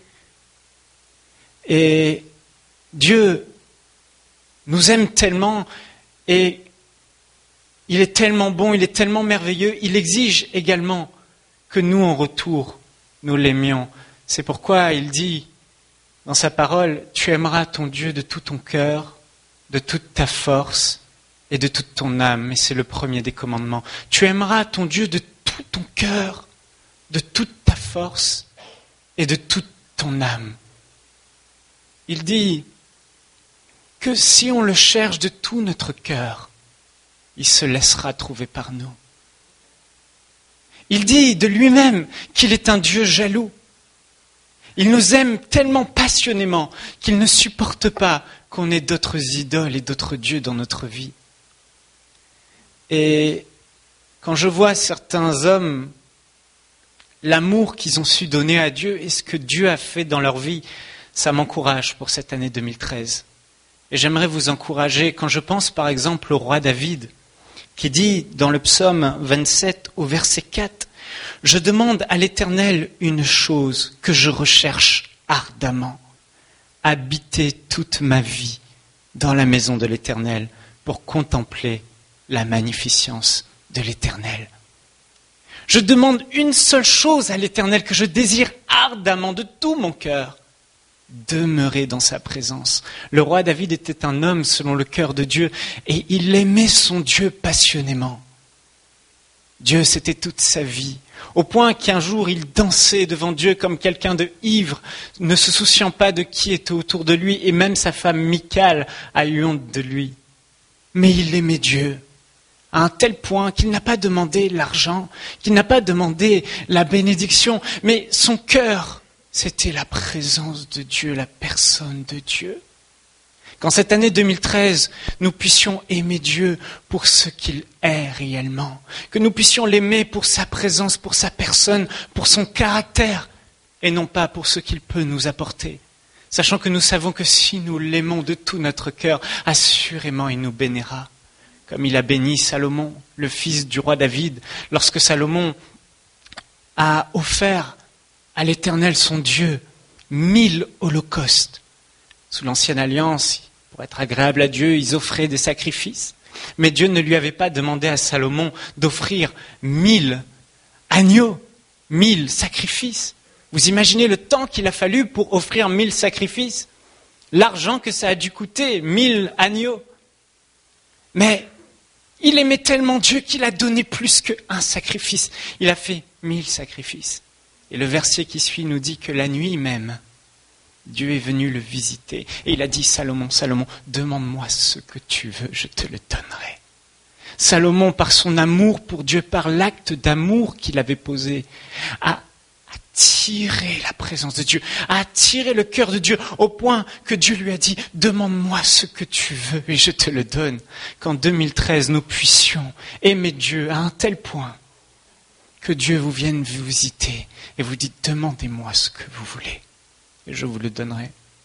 Et Dieu nous aime tellement et il est tellement bon, il est tellement merveilleux, il exige également que nous, en retour, nous l'aimions. C'est pourquoi il dit dans sa parole, tu aimeras ton Dieu de tout ton cœur, de toute ta force et de toute ton âme. Et c'est le premier des commandements. Tu aimeras ton Dieu de tout ton cœur, de toute ta force et de toute ton âme. Il dit que si on le cherche de tout notre cœur, il se laissera trouver par nous. Il dit de lui-même qu'il est un Dieu jaloux. Il nous aime tellement passionnément qu'il ne supporte pas qu'on ait d'autres idoles et d'autres dieux dans notre vie. Et quand je vois certains hommes, l'amour qu'ils ont su donner à Dieu et ce que Dieu a fait dans leur vie, ça m'encourage pour cette année deux mille treize. Et j'aimerais vous encourager, quand je pense par exemple au roi David, qui dit dans le psaume vingt-sept au verset quatre, « Je demande à l'Éternel une chose que je recherche ardemment, habiter toute ma vie dans la maison de l'Éternel pour contempler la magnificence de l'Éternel. Je demande une seule chose à l'Éternel que je désire ardemment de tout mon cœur, demeurer dans sa présence. » Le roi David était un homme selon le cœur de Dieu et il aimait son Dieu passionnément. Dieu, c'était toute sa vie, au point qu'un jour il dansait devant Dieu comme quelqu'un de ivre, ne se souciant pas de qui était autour de lui, et même sa femme Michal a eu honte de lui. Mais il aimait Dieu à un tel point qu'il n'a pas demandé l'argent, qu'il n'a pas demandé la bénédiction, mais son cœur, c'était la présence de Dieu, la personne de Dieu. Qu'en cette année deux mille treize, nous puissions aimer Dieu pour ce qu'il est réellement, que nous puissions l'aimer pour sa présence, pour sa personne, pour son caractère, et non pas pour ce qu'il peut nous apporter. Sachant que nous savons que si nous l'aimons de tout notre cœur, assurément il nous bénira. Comme il a béni Salomon, le fils du roi David, lorsque Salomon a offert à l'Éternel son Dieu mille holocaustes. Sous l'ancienne alliance, pour être agréable à Dieu, ils offraient des sacrifices. Mais Dieu ne lui avait pas demandé à Salomon d'offrir mille agneaux, mille sacrifices. Vous imaginez le temps qu'il a fallu pour offrir mille sacrifices? L'argent que ça a dû coûter, mille agneaux. Mais il aimait tellement Dieu qu'il a donné plus qu'un sacrifice. Il a fait mille sacrifices. Et le verset qui suit nous dit que la nuit même, Dieu est venu le visiter. Et il a dit, Salomon, Salomon, demande-moi ce que tu veux, je te le donnerai. Salomon, par son amour pour Dieu, par l'acte d'amour qu'il avait posé, a attiré la présence de Dieu, a attiré le cœur de Dieu, au point que Dieu lui a dit, demande-moi ce que tu veux et je te le donne. Qu'en deux mille treize, nous puissions aimer Dieu à un tel point que Dieu vous vienne vous visiter et vous dit, demandez-moi ce que vous voulez. Et je vous le donnerai.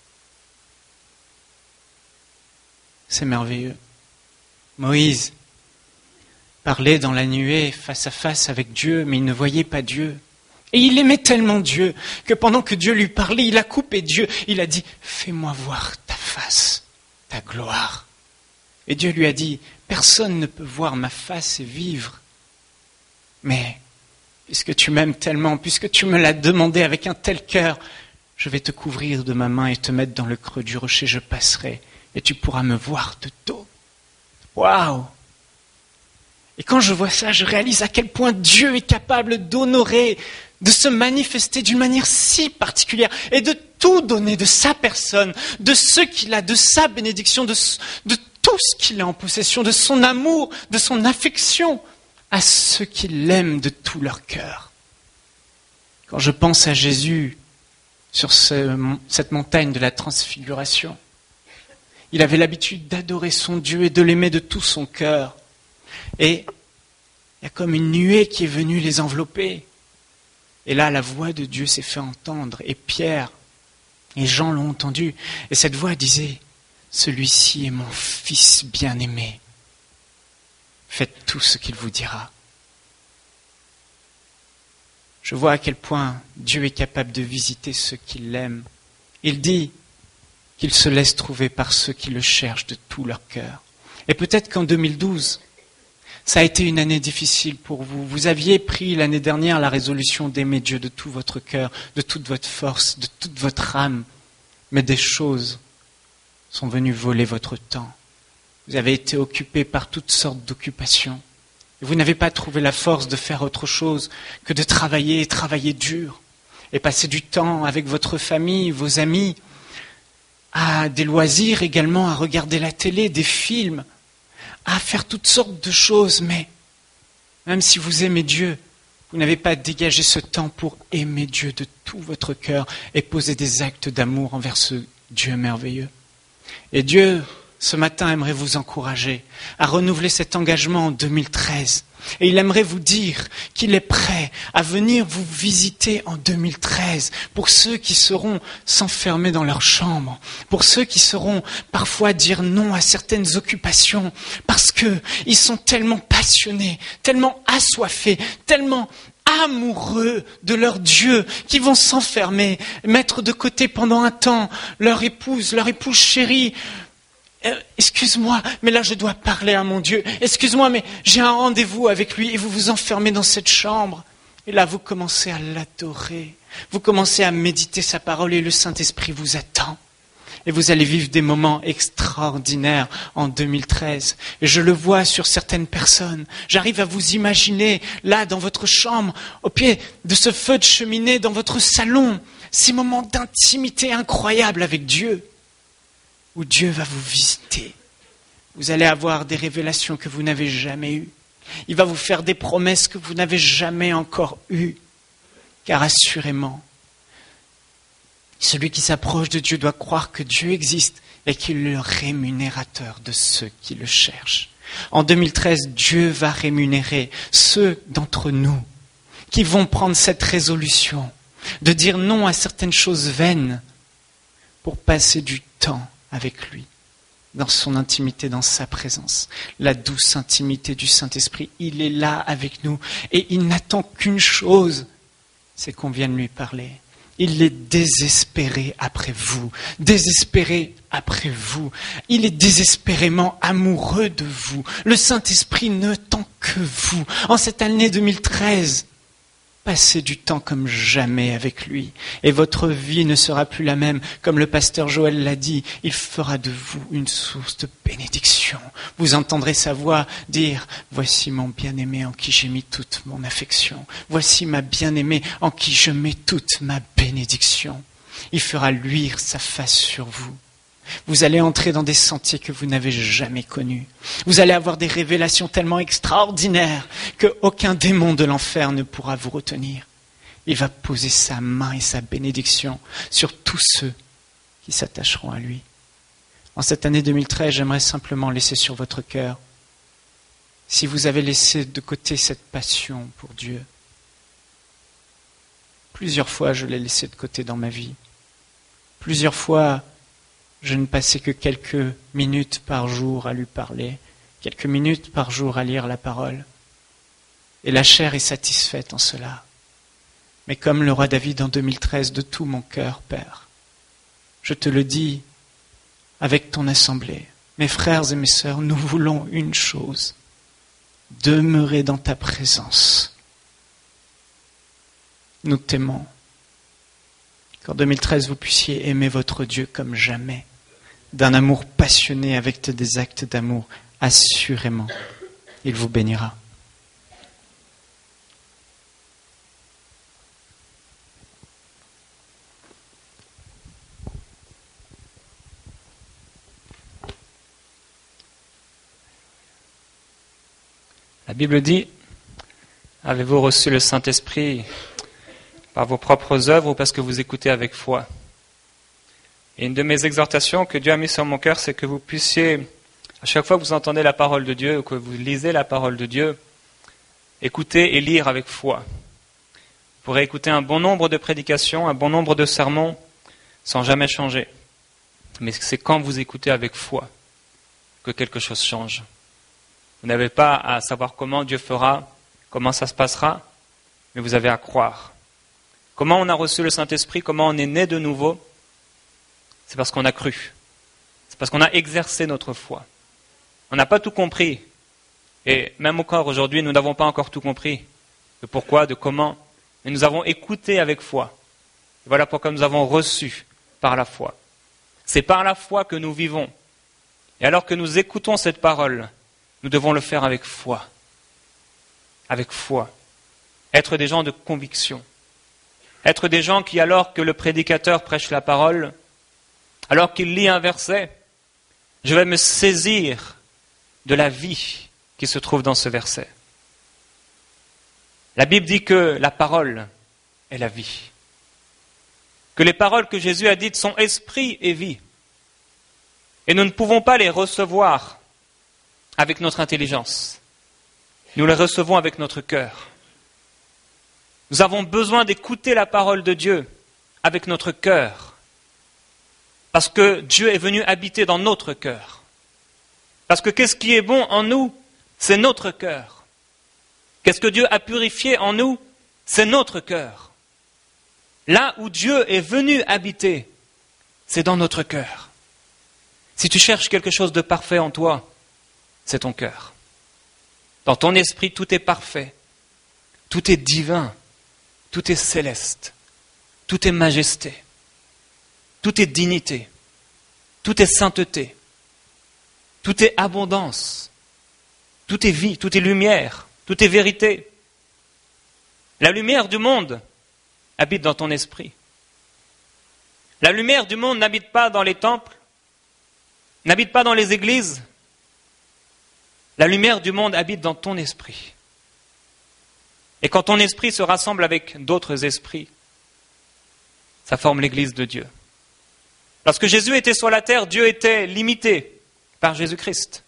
C'est merveilleux. Moïse parlait dans la nuée face à face avec Dieu, mais il ne voyait pas Dieu. Et il aimait tellement Dieu que pendant que Dieu lui parlait, il a coupé Dieu. Il a dit, fais-moi voir ta face, ta gloire. Et Dieu lui a dit, personne ne peut voir ma face et vivre. Mais puisque tu m'aimes tellement, puisque tu me l'as demandé avec un tel cœur, je vais te couvrir de ma main et te mettre dans le creux du rocher, je passerai et tu pourras me voir de dos. Waouh! Et quand je vois ça, je réalise à quel point Dieu est capable d'honorer de se manifester d'une manière si particulière et de tout donner de sa personne, de ce qu'il a, de sa bénédiction, de, de tout ce qu'il a en possession, de son amour, de son affection à ceux qui l'aiment de tout leur cœur. Quand je pense à Jésus sur ce, cette montagne de la transfiguration, il avait l'habitude d'adorer son Dieu et de l'aimer de tout son cœur. Et il y a comme une nuée qui est venue les envelopper. Et là, la voix de Dieu s'est fait entendre. Et Pierre et Jean l'ont entendu. Et cette voix disait, « Celui-ci est mon fils bien-aimé. Faites tout ce qu'il vous dira. » Je vois à quel point Dieu est capable de visiter ceux qui l'aiment. Il dit qu'il se laisse trouver par ceux qui le cherchent de tout leur cœur. Et peut-être qu'en deux mille douze, ça a été une année difficile pour vous. Vous aviez pris l'année dernière la résolution d'aimer Dieu de tout votre cœur, de toute votre force, de toute votre âme. Mais des choses sont venues voler votre temps. Vous avez été occupé par toutes sortes d'occupations. Et vous n'avez pas trouvé la force de faire autre chose que de travailler et travailler dur. Et passer du temps avec votre famille, vos amis, à des loisirs également, à regarder la télé, des films, à faire toutes sortes de choses, mais même si vous aimez Dieu, vous n'avez pas dégagé ce temps pour aimer Dieu de tout votre cœur et poser des actes d'amour envers ce Dieu merveilleux. Et Dieu, ce matin, aimerait vous encourager à renouveler cet engagement en deux mille treize. Et il aimerait vous dire qu'il est prêt à venir vous visiter en deux mille treize pour ceux qui seront s'enfermer dans leur chambre, pour ceux qui seront parfois dire non à certaines occupations parce que ils sont tellement passionnés, tellement assoiffés, tellement amoureux de leur Dieu qu'ils vont s'enfermer, mettre de côté pendant un temps leur épouse, leur épouse chérie. Euh, excuse-moi, mais là je dois parler à mon Dieu. Excuse-moi, mais j'ai un rendez-vous avec lui et vous vous enfermez dans cette chambre. Et là vous commencez à l'adorer. Vous commencez à méditer sa parole et le Saint-Esprit vous attend. Et vous allez vivre des moments extraordinaires en deux mille treize. Et je le vois sur certaines personnes. J'arrive à vous imaginer là dans votre chambre, au pied de ce feu de cheminée, dans votre salon, ces moments d'intimité incroyables avec Dieu. Où Dieu va vous visiter. Vous allez avoir des révélations que vous n'avez jamais eues. Il va vous faire des promesses que vous n'avez jamais encore eues. Car assurément, celui qui s'approche de Dieu doit croire que Dieu existe et qu'il est le rémunérateur de ceux qui le cherchent. En deux mille treize, Dieu va rémunérer ceux d'entre nous qui vont prendre cette résolution de dire non à certaines choses vaines pour passer du temps avec lui, dans son intimité, dans sa présence. La douce intimité du Saint-Esprit, il est là avec nous et il n'attend qu'une chose, c'est qu'on vienne lui parler. Il est désespéré après vous, désespéré après vous. Il est désespérément amoureux de vous. Le Saint-Esprit ne tend que vous. En cette année deux mille treize, passez du temps comme jamais avec lui. Et votre vie ne sera plus la même. Comme le pasteur Joël l'a dit, il fera de vous une source de bénédiction. Vous entendrez sa voix dire « Voici mon bien-aimé en qui j'ai mis toute mon affection. Voici ma bien-aimée en qui je mets toute ma bénédiction. » Il fera luire sa face sur vous. Vous allez entrer dans des sentiers que vous n'avez jamais connus. Vous allez avoir des révélations tellement extraordinaires qu'aucun démon de l'enfer ne pourra vous retenir. Il va poser sa main et sa bénédiction sur tous ceux qui s'attacheront à lui. En cette année deux mille treize, j'aimerais simplement laisser sur votre cœur, si vous avez laissé de côté cette passion pour Dieu, plusieurs fois je l'ai laissé de côté dans ma vie. Plusieurs fois, je ne passais que quelques minutes par jour à lui parler, quelques minutes par jour à lire la parole. Et la chair est satisfaite en cela. Mais comme le roi David en deux mille treize, de tout mon cœur, Père, je te le dis avec ton assemblée, mes frères et mes sœurs, nous voulons une chose, demeurer dans ta présence. Nous t'aimons. Qu'en deux mille treize, vous puissiez aimer votre Dieu comme jamais, d'un amour passionné avec des actes d'amour, assurément, il vous bénira. La Bible dit, avez-vous reçu le Saint-Esprit par vos propres œuvres ou parce que vous écoutez avec foi? Et une de mes exhortations que Dieu a mis sur mon cœur, c'est que vous puissiez, à chaque fois que vous entendez la parole de Dieu ou que vous lisez la parole de Dieu, écouter et lire avec foi. Vous pourrez écouter un bon nombre de prédications, un bon nombre de sermons, sans jamais changer. Mais c'est quand vous écoutez avec foi que quelque chose change. Vous n'avez pas à savoir comment Dieu fera, comment ça se passera, mais vous avez à croire. Comment on a reçu le Saint-Esprit, comment on est né de nouveau? C'est parce qu'on a cru. C'est parce qu'on a exercé notre foi. On n'a pas tout compris. Et même encore aujourd'hui, nous n'avons pas encore tout compris. De pourquoi, de comment. Mais nous avons écouté avec foi. Et voilà pourquoi nous avons reçu par la foi. C'est par la foi que nous vivons. Et alors que nous écoutons cette parole, nous devons le faire avec foi. Avec foi. Être des gens de conviction. Être des gens qui, alors que le prédicateur prêche la parole, alors qu'il lit un verset, je vais me saisir de la vie qui se trouve dans ce verset. La Bible dit que la parole est la vie. Que les paroles que Jésus a dites sont esprit et vie. Et nous ne pouvons pas les recevoir avec notre intelligence. Nous les recevons avec notre cœur. Nous avons besoin d'écouter la parole de Dieu avec notre cœur. Parce que Dieu est venu habiter dans notre cœur. Parce que qu'est-ce qui est bon en nous? C'est notre cœur. Qu'est-ce que Dieu a purifié en nous? C'est notre cœur. Là où Dieu est venu habiter, c'est dans notre cœur. Si tu cherches quelque chose de parfait en toi, c'est ton cœur. Dans ton esprit, tout est parfait. Tout est divin. Tout est céleste. Tout est majesté. Tout est dignité. Tout est sainteté. Tout est abondance. Tout est vie. Tout est lumière. Tout est vérité. La lumière du monde habite dans ton esprit. La lumière du monde n'habite pas dans les temples, n'habite pas dans les églises. La lumière du monde habite dans ton esprit. Et quand ton esprit se rassemble avec d'autres esprits, ça forme l'Église de Dieu. Lorsque Jésus était sur la terre, Dieu était limité par Jésus-Christ.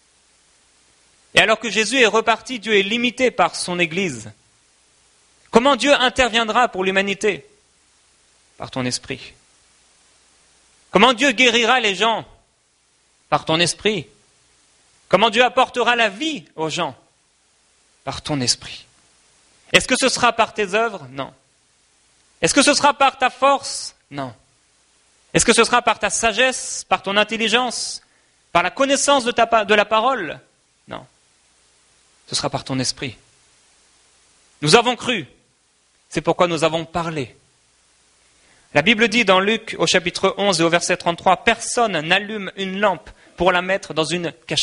Et alors que Jésus est reparti, Dieu est limité par son Église. Comment Dieu interviendra pour l'humanité? Par ton esprit. Comment Dieu guérira les gens? Par ton esprit. Comment Dieu apportera la vie aux gens? Par ton esprit. Est-ce que ce sera par tes œuvres? Non. Est-ce que ce sera par ta force? Non. Est-ce que ce sera par ta sagesse, par ton intelligence, par la connaissance de, ta, de la parole? Non. Ce sera par ton esprit. Nous avons cru. C'est pourquoi nous avons parlé. La Bible dit dans Luc au chapitre onze et au verset trente-trois, « Personne n'allume une lampe pour la mettre dans une cachette. »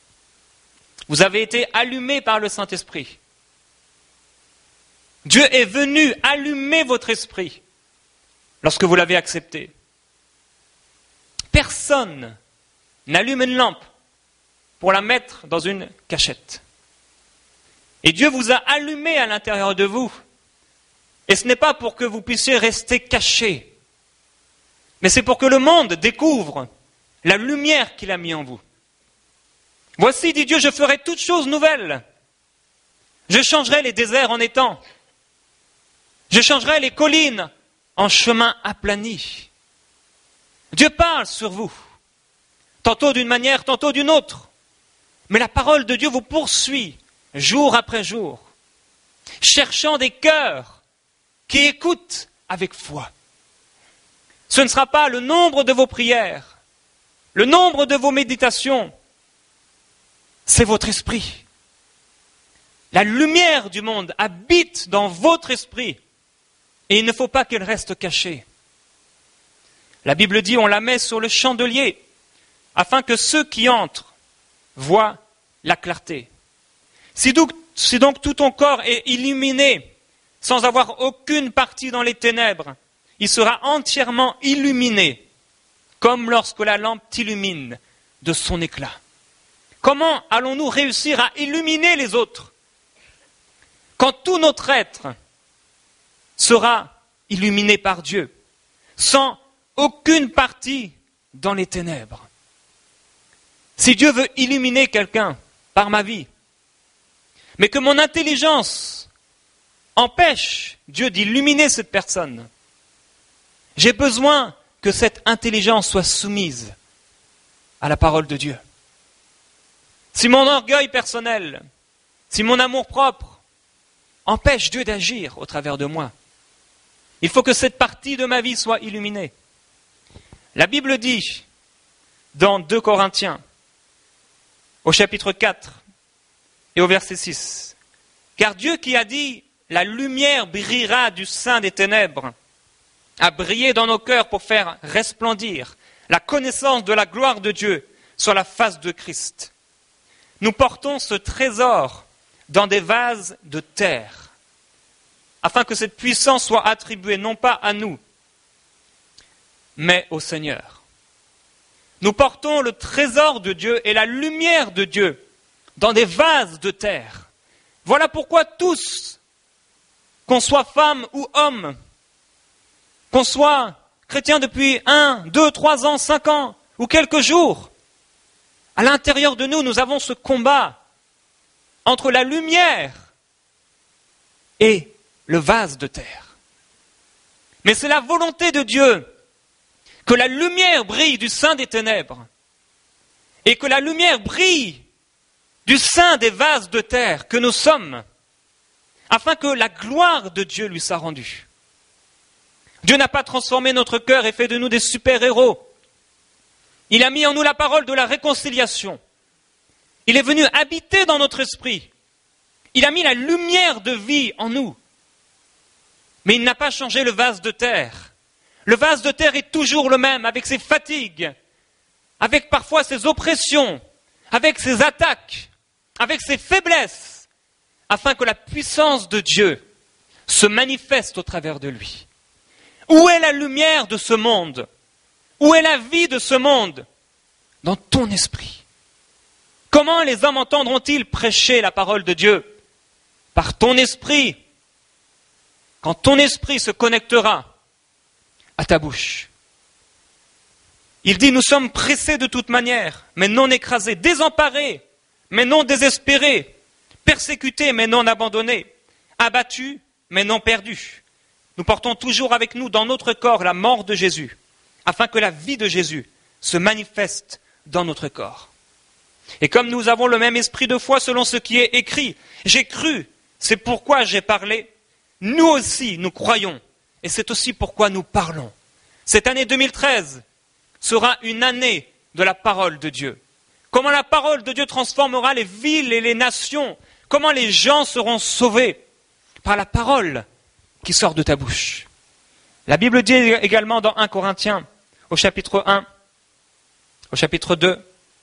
Vous avez été allumés par le Saint-Esprit. Dieu est venu allumer votre esprit lorsque vous l'avez accepté. Personne n'allume une lampe pour la mettre dans une cachette. Et Dieu vous a allumé à l'intérieur de vous. Et ce n'est pas pour que vous puissiez rester cachés, mais c'est pour que le monde découvre la lumière qu'il a mis en vous. Voici, dit Dieu, je ferai toutes choses nouvelles. Je changerai les déserts en étangs. Je changerai les collines en chemins aplanis. Dieu parle sur vous, tantôt d'une manière, tantôt d'une autre. Mais la parole de Dieu vous poursuit jour après jour, cherchant des cœurs qui écoutent avec foi. Ce ne sera pas le nombre de vos prières, le nombre de vos méditations, c'est votre esprit. La lumière du monde habite dans votre esprit et il ne faut pas qu'elle reste cachée. La Bible dit, on la met sur le chandelier afin que ceux qui entrent voient la clarté. Si donc, si donc tout ton corps est illuminé sans avoir aucune partie dans les ténèbres, il sera entièrement illuminé, comme lorsque la lampe t'illumine de son éclat. comment allons-nous réussir à illuminer les autres quand tout notre être sera illuminé par Dieu, sans aucune partie dans les ténèbres? Si Dieu veut illuminer quelqu'un par ma vie, mais que mon intelligence empêche Dieu d'illuminer cette personne, j'ai besoin que cette intelligence soit soumise à la parole de Dieu. Si mon orgueil personnel, si mon amour-propre empêche Dieu d'agir au travers de moi, il faut que cette partie de ma vie soit illuminée. La Bible dit, dans deux Corinthiens, au chapitre quatre et au verset six, « Car Dieu qui a dit, la lumière brillera du sein des ténèbres, a brillé dans nos cœurs pour faire resplendir la connaissance de la gloire de Dieu sur la face de Christ. Nous portons ce trésor dans des vases de terre, afin que cette puissance soit attribuée non pas à nous, mais au Seigneur. Nous portons le trésor de Dieu et la lumière de Dieu dans des vases de terre. Voilà pourquoi tous, qu'on soit femme ou homme, qu'on soit chrétien depuis un, deux, trois ans, cinq ans ou quelques jours, à l'intérieur de nous, nous avons ce combat entre la lumière et le vase de terre. Mais c'est la volonté de Dieu que la lumière brille du sein des ténèbres et que la lumière brille du sein des vases de terre que nous sommes, afin que la gloire de Dieu lui soit rendue. Dieu n'a pas transformé notre cœur et fait de nous des super-héros. Il a mis en nous la parole de la réconciliation. Il est venu habiter dans notre esprit. Il a mis la lumière de vie en nous. Mais il n'a pas changé le vase de terre. Le vase de terre est toujours le même, avec ses fatigues, avec parfois ses oppressions, avec ses attaques, avec ses faiblesses, afin que la puissance de Dieu se manifeste au travers de lui. Où est la lumière de ce monde? Où est la vie de ce monde? Dans ton esprit. Comment les hommes entendront-ils prêcher la parole de Dieu? Par ton esprit. Quand ton esprit se connectera à ta bouche. Il dit, nous sommes pressés de toute manière, mais non écrasés, désemparés, mais non désespérés, persécutés, mais non abandonnés, abattus, mais non perdus. Nous portons toujours avec nous dans notre corps la mort de Jésus, afin que la vie de Jésus se manifeste dans notre corps. Et comme nous avons le même esprit de foi selon ce qui est écrit, j'ai cru, c'est pourquoi j'ai parlé, nous aussi nous croyons, et c'est aussi pourquoi nous parlons. Cette année deux mille treize sera une année de la parole de Dieu. Comment la parole de Dieu transformera les villes et les nations, comment les gens seront sauvés par la parole qui sort de ta bouche. La Bible dit également dans un Corinthiens, au chapitre un, au chapitre deux,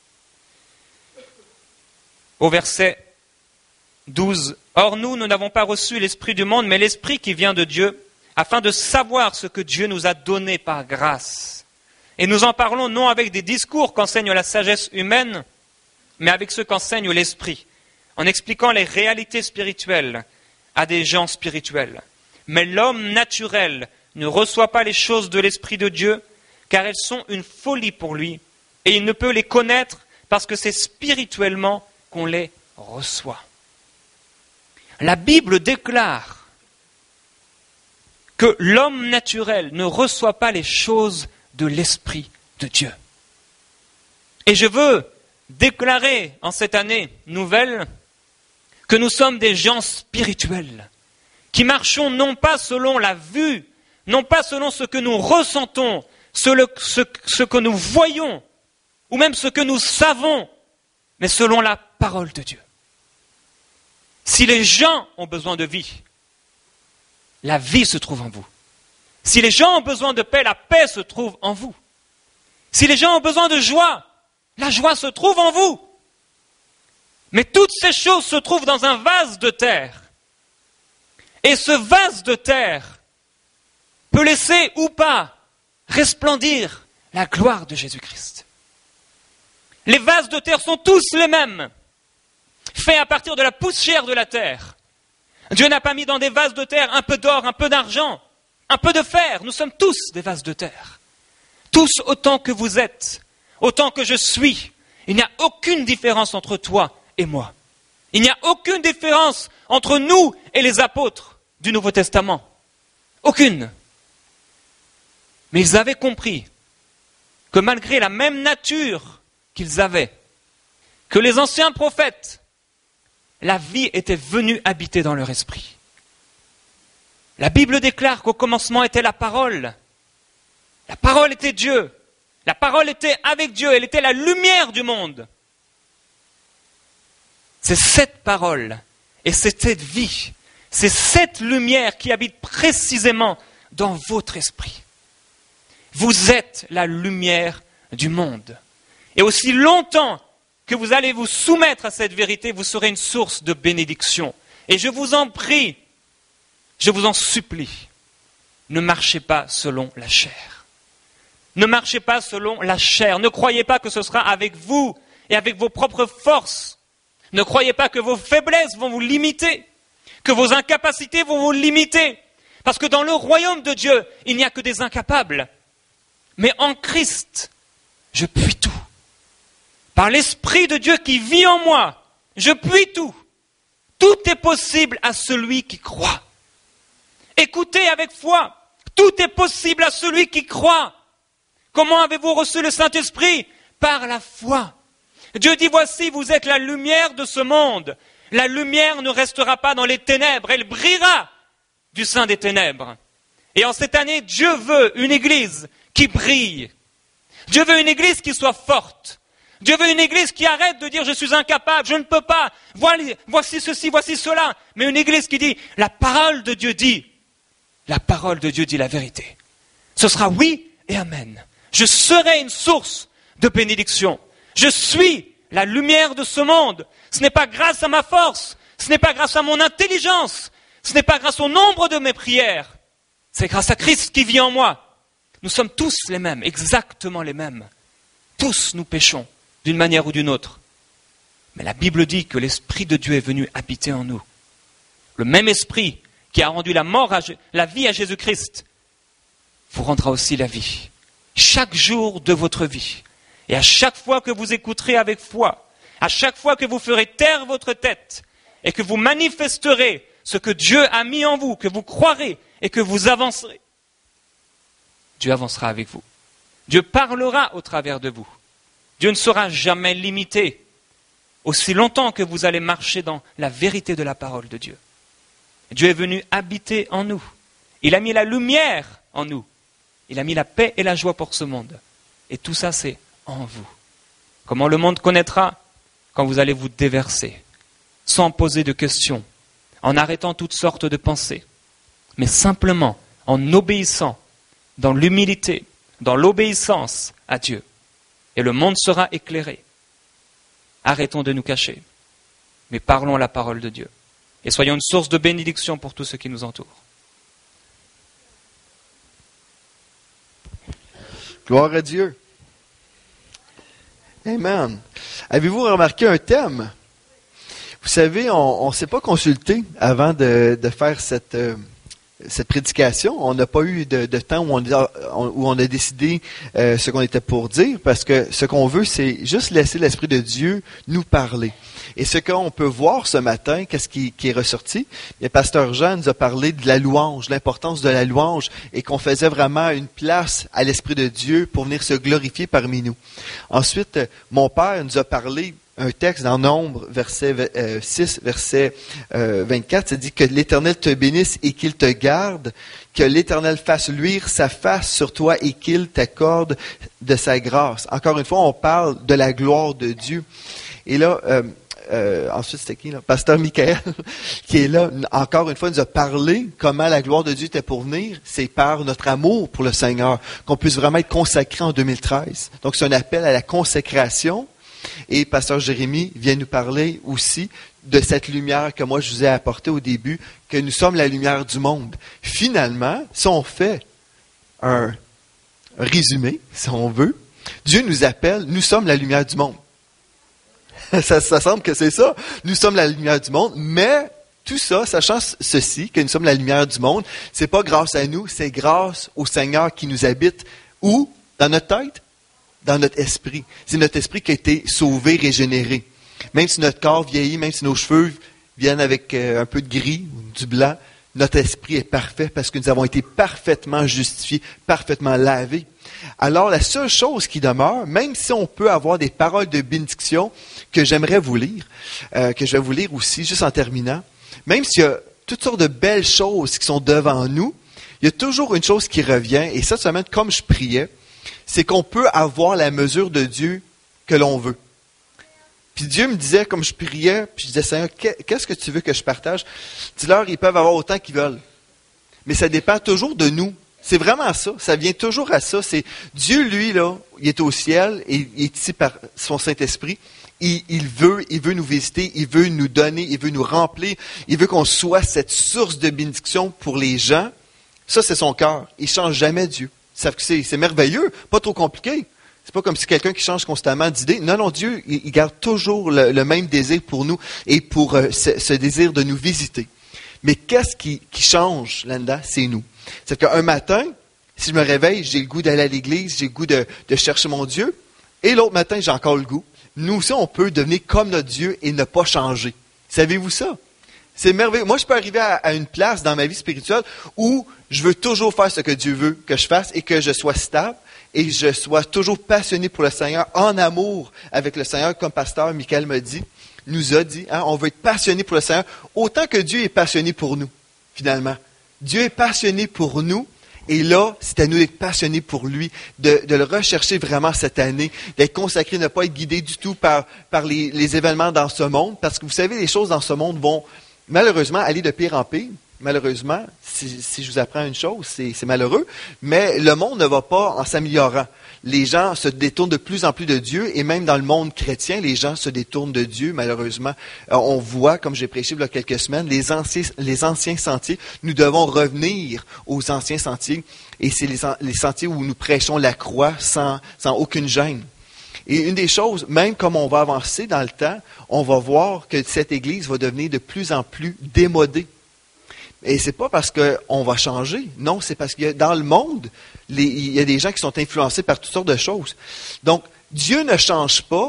au verset douze, « Or nous, nous n'avons pas reçu l'esprit du monde, mais l'esprit qui vient de Dieu, afin de savoir ce que Dieu nous a donné par grâce. Et nous en parlons non avec des discours qu'enseigne la sagesse humaine, mais avec ceux qu'enseigne l'esprit, en expliquant les réalités spirituelles à des gens spirituels. Mais l'homme naturel ne reçoit pas les choses de l'Esprit de Dieu, car elles sont une folie pour lui, et il ne peut les connaître parce que c'est spirituellement qu'on les reçoit. » La Bible déclare que l'homme naturel ne reçoit pas les choses de l'Esprit de Dieu. Et je veux déclarer en cette année nouvelle que nous sommes des gens spirituels, qui marchons non pas selon la vue, non pas selon ce que nous ressentons, ce, ce, ce que nous voyons, ou même ce que nous savons, mais selon la parole de Dieu. Si les gens ont besoin de vie, la vie se trouve en vous. Si les gens ont besoin de paix, la paix se trouve en vous. Si les gens ont besoin de joie, la joie se trouve en vous. Mais toutes ces choses se trouvent dans un vase de terre. Et ce vase de terre peut laisser ou pas resplendir la gloire de Jésus-Christ. Les vases de terre sont tous les mêmes, faits à partir de la poussière de la terre. Dieu n'a pas mis dans des vases de terre un peu d'or, un peu d'argent, un peu de fer. Nous sommes tous des vases de terre. Tous autant que vous êtes, autant que je suis. Il n'y a aucune différence entre toi et moi. Il n'y a aucune différence entre nous et les apôtres du Nouveau Testament. Aucune. Mais ils avaient compris que malgré la même nature qu'ils avaient, que les anciens prophètes, la vie était venue habiter dans leur esprit. La Bible déclare qu'au commencement était la parole. La parole était Dieu. La parole était avec Dieu. Elle était la lumière du monde. C'est cette parole et c'est cette vie, c'est cette lumière qui habite précisément dans votre esprit. Vous êtes la lumière du monde. Et aussi longtemps que vous allez vous soumettre à cette vérité, vous serez une source de bénédiction. Et je vous en prie, je vous en supplie, ne marchez pas selon la chair. Ne marchez pas selon la chair. Ne croyez pas que ce sera avec vous et avec vos propres forces. Ne croyez pas que vos faiblesses vont vous limiter, que vos incapacités vont vous limiter. Parce que dans le royaume de Dieu, il n'y a que des incapables. Mais en Christ, je puis tout. Par l'Esprit de Dieu qui vit en moi, je puis tout. Tout est possible à celui qui croit. Écoutez avec foi, tout est possible à celui qui croit. Comment avez-vous reçu le Saint-Esprit? Par la foi. Dieu dit, voici, vous êtes la lumière de ce monde. La lumière ne restera pas dans les ténèbres, elle brillera du sein des ténèbres. Et en cette année, Dieu veut une église qui brille. Dieu veut une église qui soit forte. Dieu veut une église qui arrête de dire, je suis incapable, je ne peux pas, voici ceci, voici cela. Mais une église qui dit, la parole de Dieu dit, la parole de Dieu dit la vérité. Ce sera oui et amen. Je serai une source de bénédiction. Je suis la lumière de ce monde. Ce n'est pas grâce à ma force, ce n'est pas grâce à mon intelligence, ce n'est pas grâce au nombre de mes prières. C'est grâce à Christ qui vit en moi. Nous sommes tous les mêmes, exactement les mêmes. Tous nous péchons d'une manière ou d'une autre. Mais la Bible dit que l'Esprit de Dieu est venu habiter en nous. Le même Esprit qui a rendu la mort, à, la vie à Jésus-Christ, vous rendra aussi la vie. Chaque jour de votre vie. Et à chaque fois que vous écouterez avec foi, à chaque fois que vous ferez taire votre tête et que vous manifesterez ce que Dieu a mis en vous, que vous croirez et que vous avancerez, Dieu avancera avec vous. Dieu parlera au travers de vous. Dieu ne sera jamais limité aussi longtemps que vous allez marcher dans la vérité de la parole de Dieu. Dieu est venu habiter en nous. Il a mis la lumière en nous. Il a mis la paix et la joie pour ce monde. Et tout ça, c'est en vous. Comment le monde connaîtra? Quand vous allez vous déverser, sans poser de questions, en arrêtant toutes sortes de pensées, mais simplement en obéissant dans l'humilité, dans l'obéissance à Dieu. Et le monde sera éclairé. Arrêtons de nous cacher, mais parlons la parole de Dieu. Et soyons une source de bénédiction pour tous ceux qui nous entourent. Gloire à Dieu. Amen. Avez-vous remarqué un thème? Vous savez, on ne s'est pas consulté avant de, de faire cette, euh, cette prédication. On n'a pas eu de, de temps où on, a, où on a décidé euh, ce qu'on était pour dire, parce que ce qu'on veut, c'est juste laisser l'Esprit de Dieu nous parler. Et ce qu'on peut voir ce matin, qu'est-ce qui, qui est ressorti? Le pasteur Jean nous a parlé de la louange, l'importance de la louange, et qu'on faisait vraiment une place à l'Esprit de Dieu pour venir se glorifier parmi nous. Ensuite, mon père nous a parlé un texte dans Nombre, verset six, verset vingt-quatre, ça dit que l'Éternel te bénisse et qu'il te garde, que l'Éternel fasse luire sa face sur toi et qu'il t'accorde de sa grâce. Encore une fois, on parle de la gloire de Dieu. Et là, euh, euh, ensuite, c'était qui, là? Pasteur Michael, qui est là, encore une fois, nous a parlé comment la gloire de Dieu était pour venir. C'est par notre amour pour le Seigneur qu'on puisse vraiment être consacré en deux mille treize. Donc, c'est un appel à la consécration. Et Pasteur Jérémie vient nous parler aussi de cette lumière que moi je vous ai apportée au début, que nous sommes la lumière du monde. Finalement, si on fait un résumé, si on veut, Dieu nous appelle, nous sommes la lumière du monde. ça, ça semble que c'est ça. Nous sommes la lumière du monde, mais tout ça, sachant ceci, que nous sommes la lumière du monde, c'est pas grâce à nous, c'est grâce au Seigneur qui nous habite. Où? Dans notre tête? Dans notre esprit. C'est notre esprit qui a été sauvé, régénéré. Même si notre corps vieillit, même si nos cheveux viennent avec euh, un peu de gris ou du blanc, notre esprit est parfait parce que nous avons été parfaitement justifiés, parfaitement lavés. Alors, la seule chose qui demeure, même si on peut avoir des paroles de bénédiction que j'aimerais vous lire, euh, que je vais vous lire aussi, juste en terminant, même s'il y a toutes sortes de belles choses qui sont devant nous, il y a toujours une chose qui revient, et cette semaine, comme je priais, c'est qu'on peut avoir la mesure de Dieu que l'on veut. Puis Dieu me disait, comme je priais, puis je disais, Seigneur, qu'est-ce que tu veux que je partage? Dis-leur, ils peuvent avoir autant qu'ils veulent. Mais ça dépend toujours de nous. C'est vraiment ça. Ça vient toujours à ça. C'est Dieu, lui, là, il est au ciel et il est ici par son Saint-Esprit. Il, il veut, il veut nous visiter, il veut nous donner, il veut nous remplir, il veut qu'on soit cette source de bénédiction pour les gens. Ça, c'est son cœur. Il ne change jamais Dieu. C'est, c'est merveilleux, pas trop compliqué. C'est pas comme si quelqu'un qui change constamment d'idée. Non, non, Dieu, il, il garde toujours le, le même désir pour nous et pour euh, ce, ce désir de nous visiter. Mais qu'est-ce qui, qui change là-dedans? C'est nous. C'est qu'un matin, si je me réveille, j'ai le goût d'aller à l'église, j'ai le goût de, de chercher mon Dieu. Et l'autre matin, j'ai encore le goût. Nous aussi, on peut devenir comme notre Dieu et ne pas changer. Savez-vous ça? C'est merveilleux. Moi, je peux arriver à, à une place dans ma vie spirituelle où je veux toujours faire ce que Dieu veut que je fasse et que je sois stable et je sois toujours passionné pour le Seigneur, en amour avec le Seigneur, comme pasteur Michael m'a dit, nous a dit, hein, on veut être passionné pour le Seigneur, autant que Dieu est passionné pour nous, finalement. Dieu est passionné pour nous, et là, c'est à nous d'être passionnés pour lui, de, de le rechercher vraiment cette année, d'être consacré, ne pas être guidé du tout par, par les, les événements dans ce monde, parce que vous savez, les choses dans ce monde vont malheureusement aller de pire en pire. Malheureusement, si, si je vous apprends une chose, c'est, c'est malheureux, mais le monde ne va pas en s'améliorant. Les gens se détournent de plus en plus de Dieu, et même dans le monde chrétien, les gens se détournent de Dieu, malheureusement. Euh, on voit, comme j'ai prêché il y a quelques semaines, les anciens, les anciens sentiers. Nous devons revenir aux anciens sentiers, et c'est les, les sentiers où nous prêchons la croix sans, sans aucune gêne. Et une des choses, même comme on va avancer dans le temps, on va voir que cette Église va devenir de plus en plus démodée. Et c'est pas parce qu'on va changer. Non, c'est parce que dans le monde, les, il y a des gens qui sont influencés par toutes sortes de choses. Donc, Dieu ne change pas,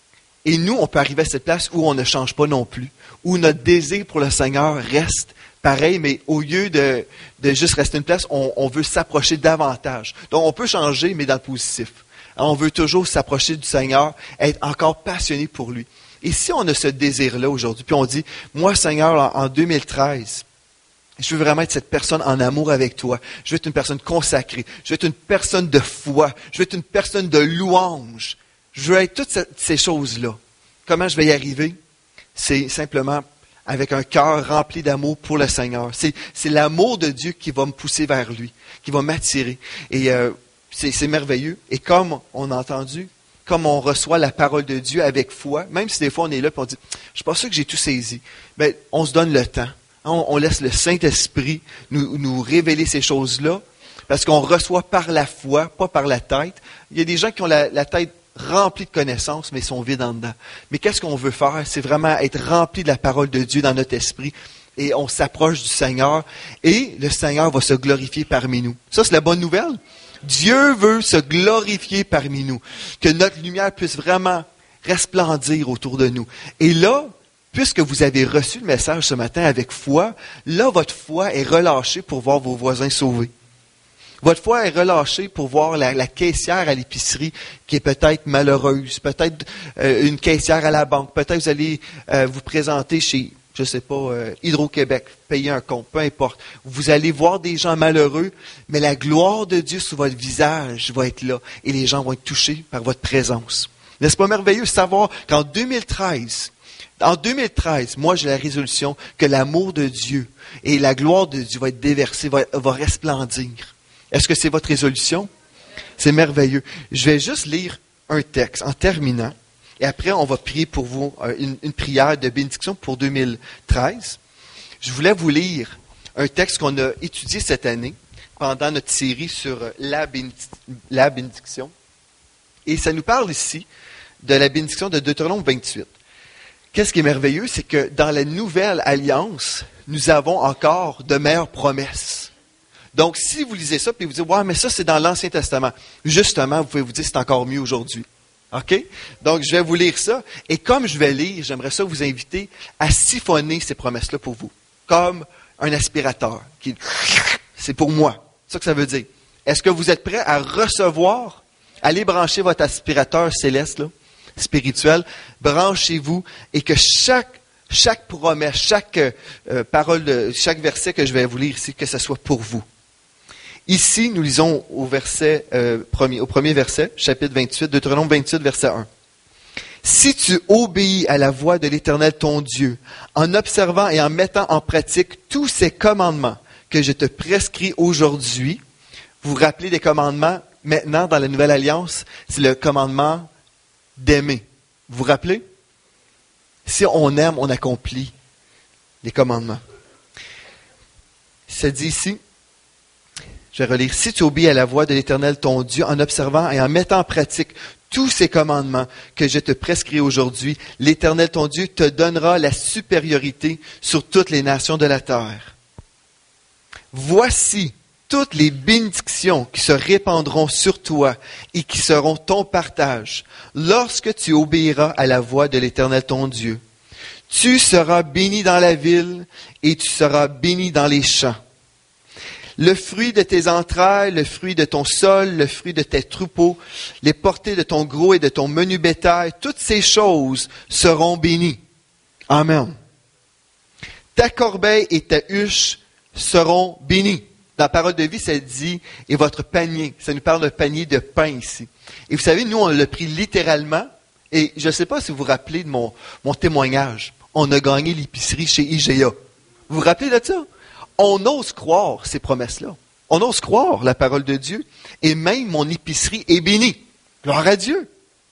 et nous, on peut arriver à cette place où on ne change pas non plus, où notre désir pour le Seigneur reste pareil, mais au lieu de, de juste rester une place, on, on veut s'approcher davantage. Donc, on peut changer, mais dans le positif. On veut toujours s'approcher du Seigneur, être encore passionné pour lui. Et si on a ce désir-là aujourd'hui, puis on dit, moi, Seigneur, en deux mille treize, je veux vraiment être cette personne en amour avec toi. Je veux être une personne consacrée. Je veux être une personne de foi. Je veux être une personne de louange. Je veux être toutes ces choses-là. Comment je vais y arriver? C'est simplement avec un cœur rempli d'amour pour le Seigneur. C'est, c'est l'amour de Dieu qui va me pousser vers lui, qui va m'attirer. Et euh, c'est, c'est merveilleux. Et comme on a entendu, comme on reçoit la parole de Dieu avec foi, même si des fois on est là et on dit, je ne suis pas sûr que j'ai tout saisi, bien, on se donne le temps. On, on laisse le Saint-Esprit nous, nous révéler ces choses-là, parce qu'on reçoit par la foi, pas par la tête. Il y a des gens qui ont la, la tête remplie de connaissances, mais sont vides en dedans. Mais qu'est-ce qu'on veut faire? C'est vraiment être rempli de la parole de Dieu dans notre esprit, et on s'approche du Seigneur, et le Seigneur va se glorifier parmi nous. Ça, c'est la bonne nouvelle. Dieu veut se glorifier parmi nous, que notre lumière puisse vraiment resplendir autour de nous. Et là, puisque vous avez reçu le message ce matin avec foi, là, votre foi est relâchée pour voir vos voisins sauvés. Votre foi est relâchée pour voir la, la caissière à l'épicerie qui est peut-être malheureuse, peut-être euh, une caissière à la banque, peut-être vous allez euh, vous présenter chez, je ne sais pas, euh, Hydro-Québec, payer un compte, peu importe. Vous allez voir des gens malheureux, mais la gloire de Dieu sur votre visage va être là et les gens vont être touchés par votre présence. N'est-ce pas merveilleux de savoir qu'en deux mille treize, En deux mille treize, moi, j'ai la résolution que l'amour de Dieu et la gloire de Dieu va être déversée, va, va resplendir. Est-ce que c'est votre résolution? C'est merveilleux. Je vais juste lire un texte en terminant, et après, on va prier pour vous une, une prière de bénédiction pour deux mille treize. Je voulais vous lire un texte qu'on a étudié cette année pendant notre série sur la, bénédic- la bénédiction. Et ça nous parle ici de la bénédiction de Deutéronome vingt-huit. qu'est-ce qui est merveilleux, c'est que dans la nouvelle alliance, nous avons encore de meilleures promesses. Donc, si vous lisez ça, puis vous dites, ouais, mais ça, c'est dans l'Ancien Testament. Justement, vous pouvez vous dire, c'est encore mieux aujourd'hui. OK? Donc, je vais vous lire ça. Et comme je vais lire, j'aimerais ça vous inviter à siphonner ces promesses-là pour vous. Comme un aspirateur. Qui... C'est pour moi. C'est ça que ça veut dire. Est-ce que vous êtes prêts à recevoir? Allez brancher votre aspirateur céleste, là, spirituel. Branchez-vous et que chaque, chaque promesse, chaque euh, parole, de, chaque verset que je vais vous lire ici, que ce soit pour vous. Ici, nous lisons au, verset, euh, premier, au premier verset, chapitre vingt-huit, Deutéronome vingt-huit, verset un. « Si tu obéis à la voix de l'Éternel ton Dieu, en observant et en mettant en pratique tous ces commandements que je te prescris aujourd'hui, » vous vous rappelez des commandements maintenant dans la Nouvelle Alliance, c'est le commandement d'aimer. Vous vous rappelez? Si on aime, on accomplit les commandements. Ça dit ici, je vais relire. « Si tu obéis à la voix de l'Éternel ton Dieu en observant et en mettant en pratique tous ces commandements que je te prescris aujourd'hui, l'Éternel ton Dieu te donnera la supériorité sur toutes les nations de la terre. Voici toutes les bénédictions qui se répandront sur toi et qui seront ton partage lorsque tu obéiras à la voix de l'Éternel ton Dieu. Tu seras béni dans la ville et tu seras béni dans les champs. Le fruit de tes entrailles, le fruit de ton sol, le fruit de tes troupeaux, les portées de ton gros et de ton menu bétail, toutes ces choses seront bénies. Amen. Ta corbeille et ta huche seront bénies. Dans la parole de vie, ça dit, et votre panier. Ça nous parle d'un panier de pain ici. Et vous savez, nous, on l'a pris littéralement. Et je ne sais pas si vous vous rappelez de mon, mon témoignage. On a gagné l'épicerie chez I G A. Vous vous rappelez de ça? On ose croire ces promesses-là. On ose croire la parole de Dieu. Et même mon épicerie est bénie. Gloire à Dieu.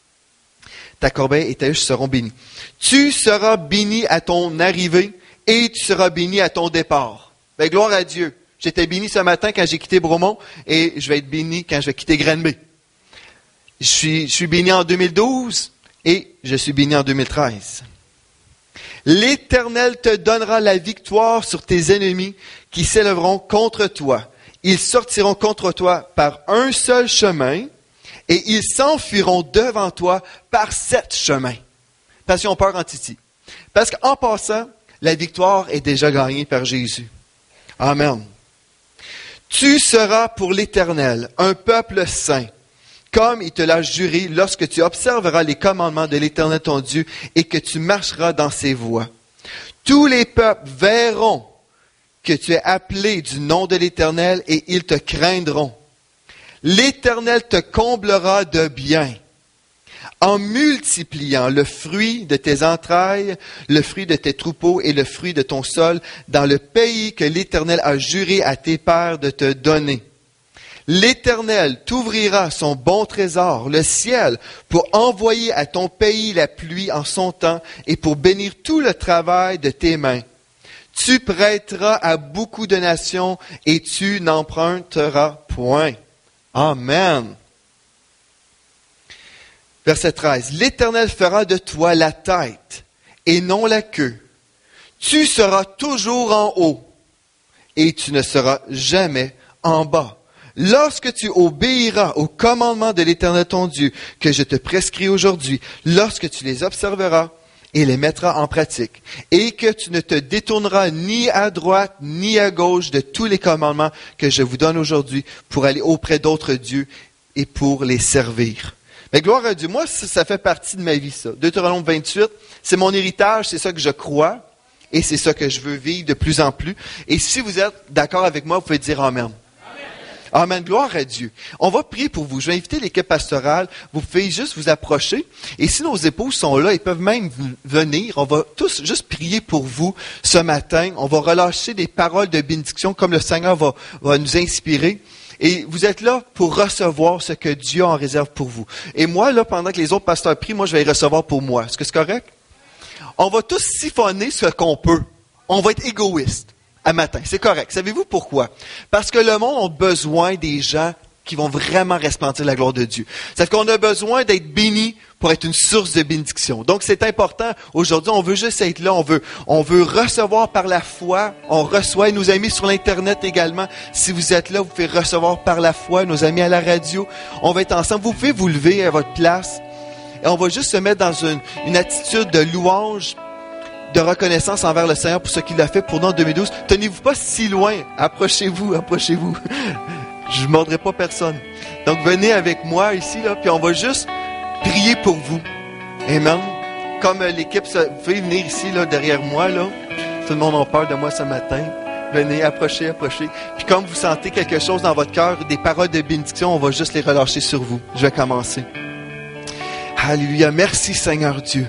Ta corbeille et ta huche seront bénies. Tu seras béni à ton arrivée et tu seras béni à ton départ. Ben, gloire à Dieu. J'étais béni ce matin quand j'ai quitté Bromont et je vais être béni quand je vais quitter Granby. Je suis, je suis béni en deux mille douze et je suis béni en deux mille treize. L'Éternel te donnera la victoire sur tes ennemis qui s'élèveront contre toi. Ils sortiront contre toi par un seul chemin et ils s'enfuiront devant toi par sept chemins. Parce qu'ils ont peur en Titi. Parce qu'en passant, la victoire est déjà gagnée par Jésus. Amen. Tu seras pour l'Éternel un peuple saint, comme il te l'a juré lorsque tu observeras les commandements de l'Éternel ton Dieu et que tu marcheras dans ses voies. Tous les peuples verront que tu es appelé du nom de l'Éternel et ils te craindront. L'Éternel te comblera de bien en multipliant le fruit de tes entrailles, le fruit de tes troupeaux et le fruit de ton sol dans le pays que l'Éternel a juré à tes pères de te donner. L'Éternel t'ouvrira son bon trésor, le ciel, pour envoyer à ton pays la pluie en son temps et pour bénir tout le travail de tes mains. Tu prêteras à beaucoup de nations et tu n'emprunteras point. Amen. Verset treize. L'Éternel fera de toi la tête et non la queue. Tu seras toujours en haut et tu ne seras jamais en bas. Lorsque tu obéiras aux commandements de l'Éternel ton Dieu que je te prescris aujourd'hui, lorsque tu les observeras et les mettras en pratique, et que tu ne te détourneras ni à droite ni à gauche de tous les commandements que je vous donne aujourd'hui pour aller auprès d'autres dieux et pour les servir. Mais gloire à Dieu, moi, ça, ça fait partie de ma vie, ça. Deutéronome vingt-huit, c'est mon héritage, c'est ça que je crois, et c'est ça que je veux vivre de plus en plus. Et si vous êtes d'accord avec moi, vous pouvez dire Amen. Amen. Gloire à Dieu. On va prier pour vous. Je vais inviter l'équipe pastorale. Vous pouvez juste vous approcher. Et si nos épouses sont là, ils peuvent même venir. On va tous juste prier pour vous ce matin. On va relâcher des paroles de bénédiction comme le Seigneur va, va nous inspirer. Et vous êtes là pour recevoir ce que Dieu en réserve pour vous. Et moi, là, pendant que les autres pasteurs prient, moi, je vais y recevoir pour moi. Est-ce que c'est correct? On va tous siphonner ce qu'on peut. On va être égoïste à matin. C'est correct. Savez-vous pourquoi? Parce que le monde a besoin des gens qui vont vraiment resplendir la gloire de Dieu. C'est qu'on a besoin d'être bénis pour être une source de bénédiction. Donc, c'est important. Aujourd'hui, on veut juste être là. On veut, on veut recevoir par la foi. On reçoit. Et nos amis sur l'Internet également. Si vous êtes là, vous pouvez recevoir par la foi. Nos amis à la radio. On va être ensemble. Vous pouvez vous lever à votre place. Et on va juste se mettre dans une, une attitude de louange, de reconnaissance envers le Seigneur pour ce qu'il a fait pour nous en deux mille douze. Tenez-vous pas si loin. Approchez-vous, approchez-vous. Je ne mordrai pas personne. Donc, venez avec moi ici, là, puis on va juste prier pour vous. Amen. Comme euh, l'équipe, vous pouvez venir ici, là, derrière moi, là. Tout le monde a peur de moi ce matin. Venez, approchez, approchez. Puis comme vous sentez quelque chose dans votre cœur, des paroles de bénédiction, on va juste les relâcher sur vous. Je vais commencer. Alléluia. Merci, Seigneur Dieu.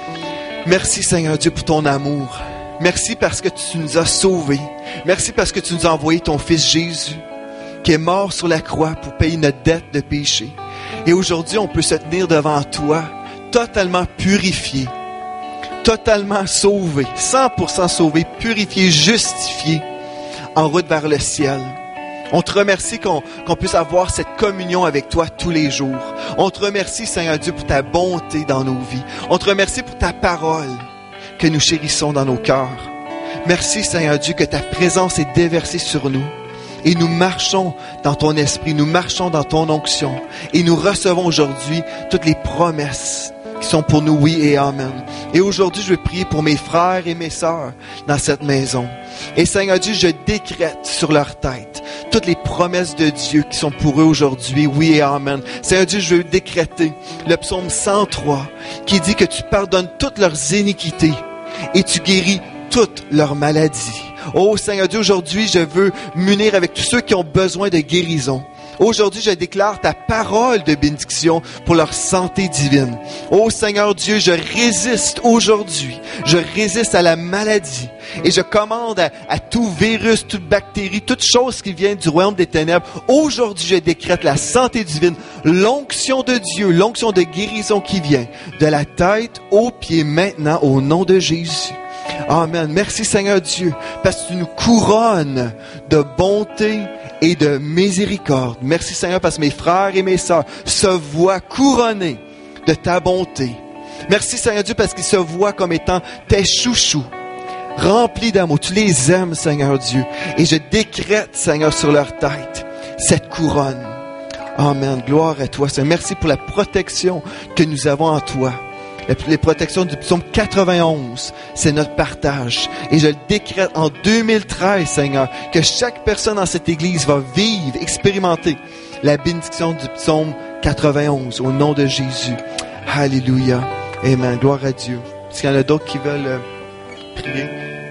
Merci, Seigneur Dieu, pour ton amour. Merci parce que tu nous as sauvés. Merci parce que tu nous as envoyé ton Fils Jésus, qui est mort sur la croix pour payer notre dette de péché. Et aujourd'hui, on peut se tenir devant toi, totalement purifié, totalement sauvé, cent pour cent sauvé, purifié, justifié, en route vers le ciel. On te remercie qu'on, qu'on puisse avoir cette communion avec toi tous les jours. On te remercie, Seigneur Dieu, pour ta bonté dans nos vies. On te remercie pour ta parole que nous chérissons dans nos cœurs. Merci, Seigneur Dieu, que ta présence est déversée sur nous. Et nous marchons dans ton esprit, nous marchons dans ton onction. Et nous recevons aujourd'hui toutes les promesses qui sont pour nous, oui et amen. Et aujourd'hui, je veux prier pour mes frères et mes sœurs dans cette maison. Et Seigneur Dieu, je décrète sur leur tête toutes les promesses de Dieu qui sont pour eux aujourd'hui, oui et amen. Seigneur Dieu, je veux décréter le psaume cent trois qui dit que tu pardonnes toutes leurs iniquités et tu guéris toutes leurs maladies. Oh Seigneur Dieu, aujourd'hui, je veux m'unir avec tous ceux qui ont besoin de guérison. Aujourd'hui, je déclare ta parole de bénédiction pour leur santé divine. Oh Seigneur Dieu, je résiste aujourd'hui. Je résiste à la maladie. Et je commande à, à tout virus, toute bactérie, toute chose qui vient du royaume des ténèbres. Aujourd'hui, je décrète la santé divine, l'onction de Dieu, l'onction de guérison qui vient de la tête aux pieds maintenant au nom de Jésus. Amen. Merci Seigneur Dieu, parce que tu nous couronnes de bonté et de miséricorde. Merci Seigneur, parce que mes frères et mes sœurs se voient couronnés de ta bonté. Merci Seigneur Dieu, parce qu'ils se voient comme étant tes chouchous, remplis d'amour. Tu les aimes Seigneur Dieu. Et je décrète Seigneur sur leur tête cette couronne. Amen. Gloire à toi Seigneur. Merci pour la protection que nous avons en toi. Les protections du psaume quatre-vingt-onze, c'est notre partage. Et je le décrète en deux mille treize, Seigneur, que chaque personne dans cette église va vivre, expérimenter la bénédiction du psaume quatre-vingt-onze au nom de Jésus. Alléluia. Amen. Gloire à Dieu. Est-ce qu'il y en a d'autres qui veulent euh, prier?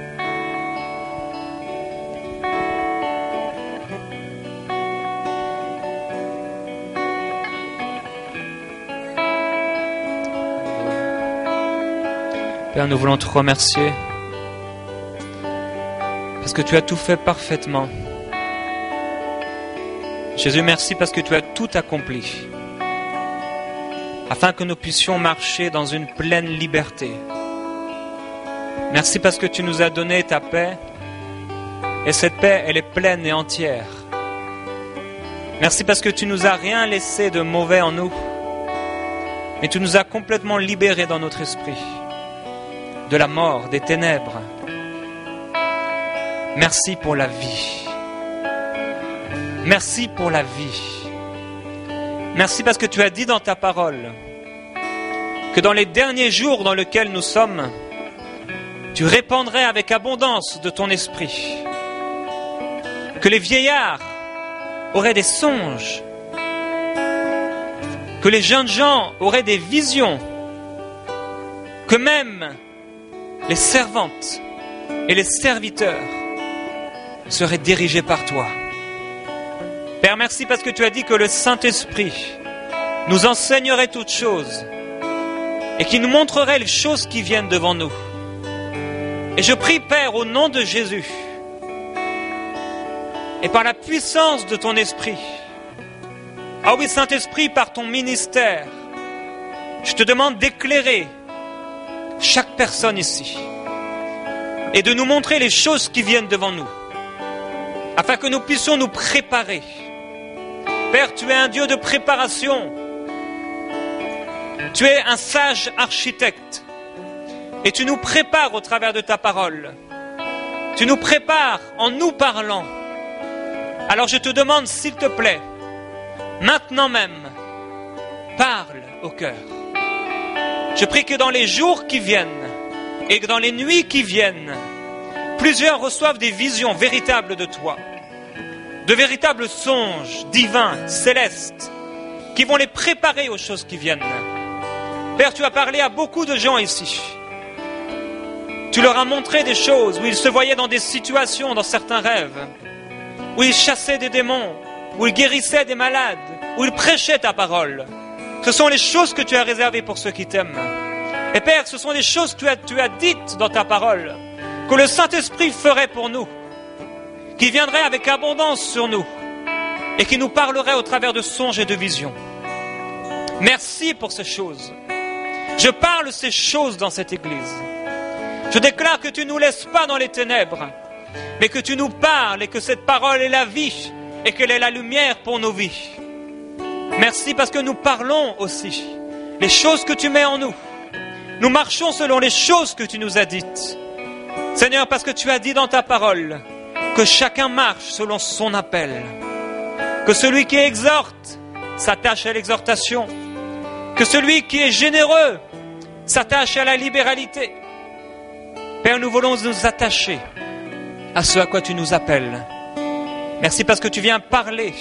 Père, nous voulons te remercier parce que tu as tout fait parfaitement. Jésus, merci parce que tu as tout accompli afin que nous puissions marcher dans une pleine liberté. Merci parce que tu nous as donné ta paix et cette paix, elle est pleine et entière. Merci parce que tu nous as rien laissé de mauvais en nous, mais tu nous as complètement libérés dans notre esprit de la mort, des ténèbres. Merci pour la vie. Merci pour la vie. Merci parce que tu as dit dans ta parole que dans les derniers jours dans lesquels nous sommes, tu répandrais avec abondance de ton esprit, que les vieillards auraient des songes, que les jeunes gens auraient des visions, que même les servantes et les serviteurs seraient dirigés par toi. Père, merci parce que tu as dit que le Saint-Esprit nous enseignerait toutes choses et qu'il nous montrerait les choses qui viennent devant nous. Et je prie, Père, au nom de Jésus et par la puissance de ton Esprit, ah oui, Saint-Esprit, par ton ministère, je te demande d'éclairer chaque personne ici et de nous montrer les choses qui viennent devant nous afin que nous puissions nous préparer Père, tu es un Dieu de préparation. Tu es un sage architecte. Et tu nous prépares au travers de ta parole. Tu nous prépares en nous parlant. Alors je te demande, s'il te plaît, maintenant même, parle au cœur. Je prie que dans les jours qui viennent et que dans les nuits qui viennent, plusieurs reçoivent des visions véritables de toi, de véritables songes divins, célestes, qui vont les préparer aux choses qui viennent. Père, tu as parlé à beaucoup de gens ici. Tu leur as montré des choses où ils se voyaient dans des situations, dans certains rêves, où ils chassaient des démons, où ils guérissaient des malades, où ils prêchaient ta parole. Ce sont les choses que tu as réservées pour ceux qui t'aiment. Et Père, ce sont des choses que tu as, tu as dites dans ta parole, que le Saint-Esprit ferait pour nous, qui viendrait avec abondance sur nous, et qui nous parlerait au travers de songes et de visions. Merci pour ces choses. Je parle ces choses dans cette église. Je déclare que tu ne nous laisses pas dans les ténèbres, mais que tu nous parles et que cette parole est la vie et qu'elle est la lumière pour nos vies. Merci parce que nous parlons aussi les choses que tu mets en nous. Nous marchons selon les choses que tu nous as dites. Seigneur, parce que tu as dit dans ta parole que chacun marche selon son appel. Que celui qui exhorte s'attache à l'exhortation. Que celui qui est généreux s'attache à la libéralité. Père, nous voulons nous attacher à ce à quoi tu nous appelles. Merci parce que tu viens parler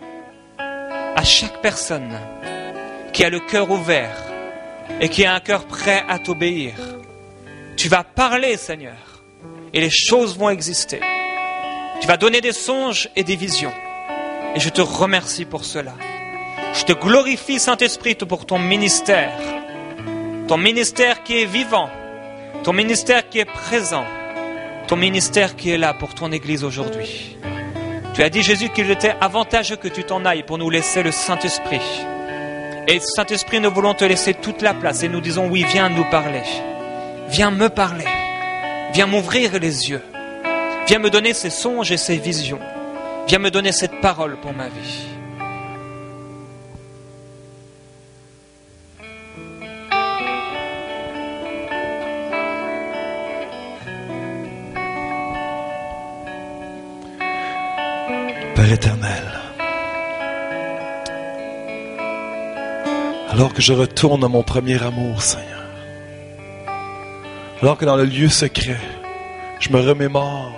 à chaque personne qui a le cœur ouvert et qui a un cœur prêt à t'obéir. Tu vas parler, Seigneur, et les choses vont exister. Tu vas donner des songes et des visions. Et je te remercie pour cela. Je te glorifie, Saint-Esprit, pour ton ministère. Ton ministère qui est vivant. Ton ministère qui est présent. Ton ministère qui est là pour ton Église aujourd'hui. Tu as dit, Jésus, qu'il était avantageux que tu t'en ailles pour nous laisser le Saint-Esprit. Et Saint-Esprit, nous voulons te laisser toute la place. Et nous disons, oui, viens nous parler. Viens me parler. Viens m'ouvrir les yeux. Viens me donner ces songes et ces visions. Viens me donner cette parole pour ma vie. Père éternel, alors que je retourne à mon premier amour, Seigneur, alors que dans le lieu secret, je me remémore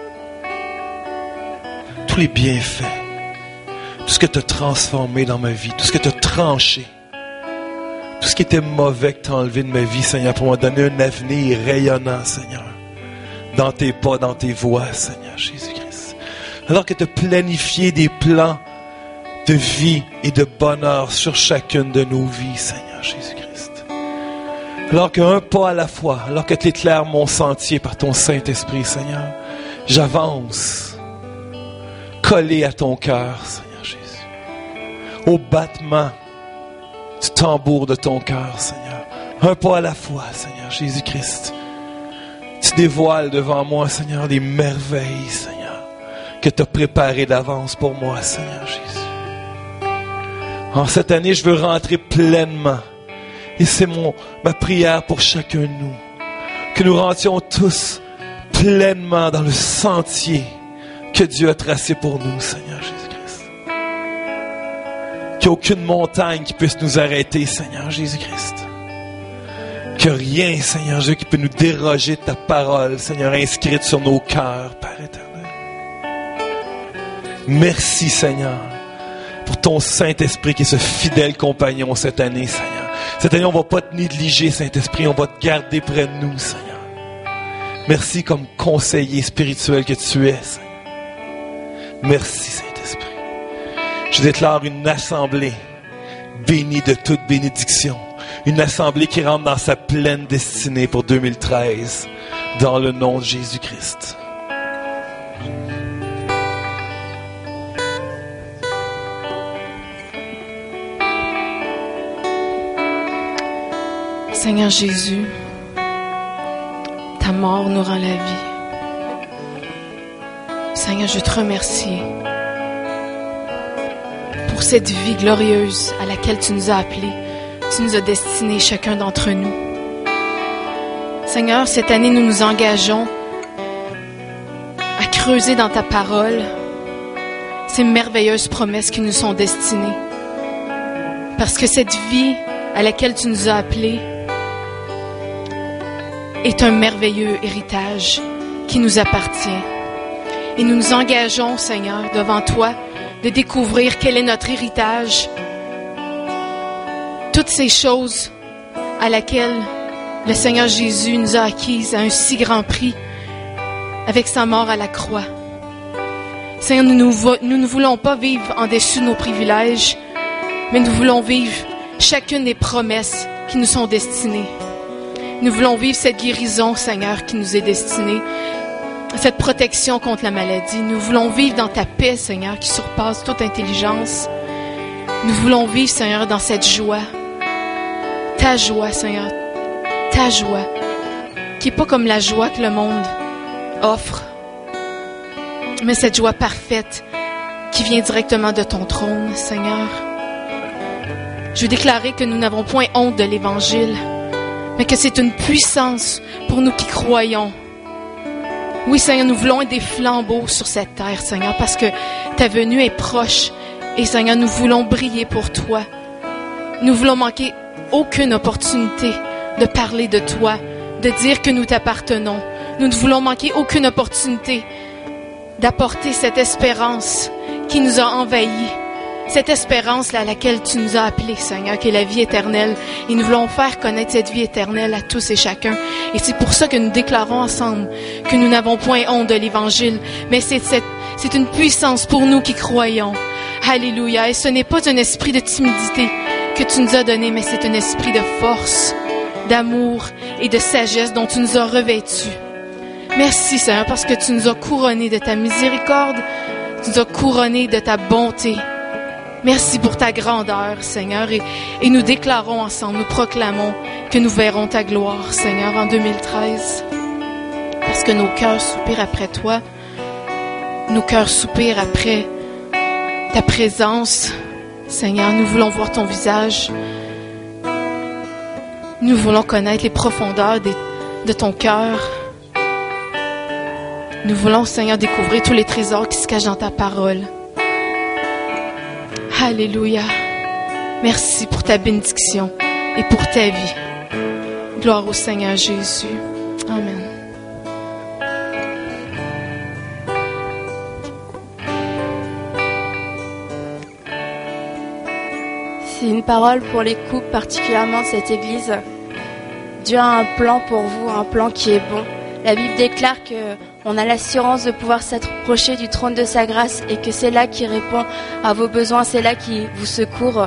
tous les bienfaits, tout ce que tu as transformé dans ma vie, tout ce que tu as tranché, tout ce qui était mauvais que tu as enlevé de ma vie, Seigneur, pour me donner un avenir rayonnant, Seigneur, dans tes pas, dans tes voies, Seigneur Jésus-Christ. Alors que tu as planifié des plans de vie et de bonheur sur chacune de nos vies, Seigneur Jésus-Christ. Alors qu'un pas à la fois, alors que tu éclaires mon sentier par ton Saint-Esprit, Seigneur, j'avance, collé à ton cœur, Seigneur Jésus, au battement du tambour de ton cœur, Seigneur. Un pas à la fois, Seigneur Jésus-Christ. Tu dévoiles devant moi, Seigneur, des merveilles, Seigneur, que tu as préparées d'avance pour moi, Seigneur Jésus. En cette année, je veux rentrer pleinement. Et c'est mon, ma prière pour chacun de nous. Que nous rentrions tous pleinement dans le sentier que Dieu a tracé pour nous, Seigneur Jésus-Christ. Qu'il n'y ait aucune montagne qui puisse nous arrêter, Seigneur Jésus-Christ. Que rien, Seigneur Dieu, qui peut nous déroger de ta parole, Seigneur, inscrite sur nos cœurs, Père éternel. Merci, Seigneur, pour ton Saint-Esprit qui est ce fidèle compagnon cette année, Seigneur. Cette année, on ne va pas te négliger, Saint-Esprit, on va te garder près de nous, Seigneur. Merci comme conseiller spirituel que tu es, Seigneur. Merci, Saint-Esprit. Je déclare une assemblée bénie de toute bénédiction. Une assemblée qui rentre dans sa pleine destinée pour deux mille treize, dans le nom de Jésus-Christ. Seigneur Jésus, ta mort nous rend la vie. Seigneur, je te remercie pour pour cette vie glorieuse à laquelle tu nous as appelés. Tu nous as destinés, chacun d'entre nous. Seigneur, cette année, nous nous engageons à creuser dans ta parole ces merveilleuses promesses qui nous sont destinées. Parce que cette vie à laquelle tu nous as appelés est un merveilleux héritage qui nous appartient. Et nous nous engageons, Seigneur, devant toi, de découvrir quel est notre héritage. Toutes ces choses à laquelle le Seigneur Jésus nous a acquises à un si grand prix avec sa mort à la croix. Seigneur, nous, nous, nous ne voulons pas vivre en déçu de nos privilèges, mais nous voulons vivre chacune des promesses qui nous sont destinées. Nous voulons vivre cette guérison, Seigneur, qui nous est destinée, cette protection contre la maladie. Nous voulons vivre dans ta paix, Seigneur, qui surpasse toute intelligence. Nous voulons vivre, Seigneur, dans cette joie. Ta joie, Seigneur, ta joie, qui n'est pas comme la joie que le monde offre, mais cette joie parfaite qui vient directement de ton trône, Seigneur. Je veux déclarer que nous n'avons point honte de l'Évangile, mais que c'est une puissance pour nous qui croyons. Oui, Seigneur, nous voulons être des flambeaux sur cette terre, Seigneur, parce que ta venue est proche. Et Seigneur, nous voulons briller pour toi. Nous voulons manquer aucune opportunité de parler de toi, de dire que nous t'appartenons. Nous ne voulons manquer aucune opportunité d'apporter cette espérance qui nous a envahis. Cette espérance-là à laquelle tu nous as appelés, Seigneur, qui est la vie éternelle. Et nous voulons faire connaître cette vie éternelle à tous et chacun. Et c'est pour ça que nous déclarons ensemble que nous n'avons point honte de l'Évangile, mais c'est, cette, c'est une puissance pour nous qui croyons. Alléluia. Et ce n'est pas un esprit de timidité que tu nous as donné, mais c'est un esprit de force, d'amour et de sagesse dont tu nous as revêtus. Merci, Seigneur, parce que tu nous as couronnés de ta miséricorde, tu nous as couronnés de ta bonté. Merci pour ta grandeur, Seigneur, et, et nous déclarons ensemble, nous proclamons que nous verrons ta gloire, Seigneur, en deux mille treize. Parce que nos cœurs soupirent après toi, nos cœurs soupirent après ta présence, Seigneur. Nous voulons voir ton visage, nous voulons connaître les profondeurs des, de ton cœur. Nous voulons, Seigneur, découvrir tous les trésors qui se cachent dans ta parole. Alléluia. Merci pour ta bénédiction et pour ta vie. Gloire au Seigneur Jésus. Amen. C'est une parole pour les couples, particulièrement de cette église. Dieu a un plan pour vous, un plan qui est bon. La Bible déclare qu'on a l'assurance de pouvoir s'approcher du trône de sa grâce et que c'est là qui répond à vos besoins, c'est là qui vous secourt.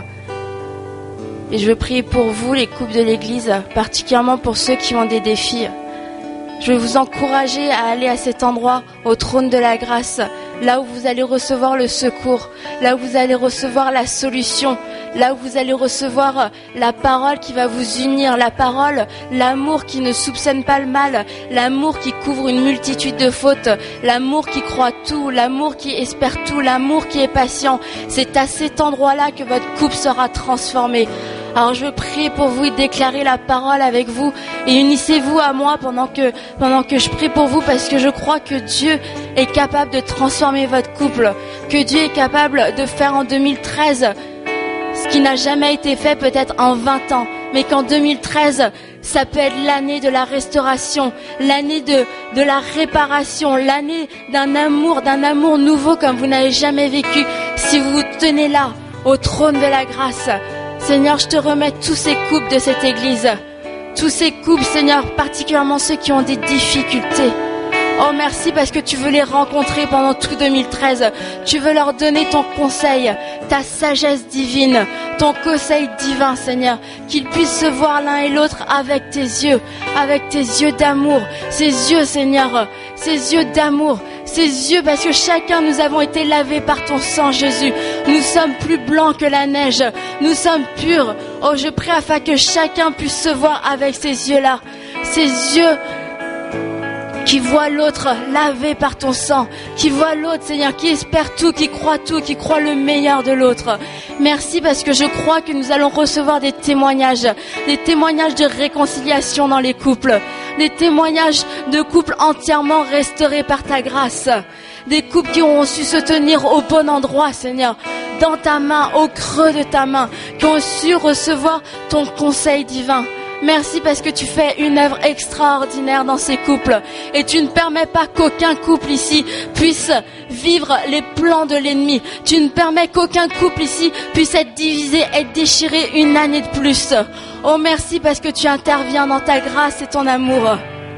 Et je veux prier pour vous, les couples de l'église, particulièrement pour ceux qui ont des défis. Je veux vous encourager à aller à cet endroit, au trône de la grâce, là où vous allez recevoir le secours, là où vous allez recevoir la solution, là où vous allez recevoir la parole qui va vous unir, la parole, l'amour qui ne soupçonne pas le mal, l'amour qui couvre une multitude de fautes, l'amour qui croit tout, l'amour qui espère tout, l'amour qui est patient. C'est à cet endroit-là que votre couple sera transformé. Alors je veux prier pour vous et déclarer la parole avec vous et unissez-vous à moi pendant que, pendant que je prie pour vous parce que je crois que Dieu est capable de transformer votre couple, que Dieu est capable de faire en deux mille treize ce qui n'a jamais été fait peut-être en vingt ans, mais qu'en deux mille treize, ça peut être l'année de la restauration, l'année de, de la réparation, l'année d'un amour, d'un amour nouveau comme vous n'avez jamais vécu si vous vous tenez là, au trône de la grâce. Seigneur, je te remets tous ces couples de cette église, tous ces couples, Seigneur, particulièrement ceux qui ont des difficultés. Oh, merci parce que tu veux les rencontrer pendant tout deux mille treize. Tu veux leur donner ton conseil, ta sagesse divine, ton conseil divin, Seigneur. Qu'ils puissent se voir l'un et l'autre avec tes yeux, avec tes yeux d'amour. Ces yeux, Seigneur, ces yeux d'amour. Ces yeux, parce que chacun nous avons été lavés par ton sang, Jésus. Nous sommes plus blancs que la neige. Nous sommes purs. Oh, je prie afin que chacun puisse se voir avec ces yeux-là. Ces yeux qui voit l'autre lavé par ton sang, qui voit l'autre, Seigneur, qui espère tout, qui croit tout, qui croit le meilleur de l'autre. Merci parce que je crois que nous allons recevoir des témoignages, des témoignages de réconciliation dans les couples, des témoignages de couples entièrement restaurés par ta grâce, des couples qui ont su se tenir au bon endroit, Seigneur, dans ta main, au creux de ta main, qui ont su recevoir ton conseil divin. Merci parce que tu fais une œuvre extraordinaire dans ces couples et tu ne permets pas qu'aucun couple ici puisse vivre les plans de l'ennemi. Tu ne permets qu'aucun couple ici puisse être divisé, être déchiré une année de plus. Oh merci parce que tu interviens dans ta grâce et ton amour.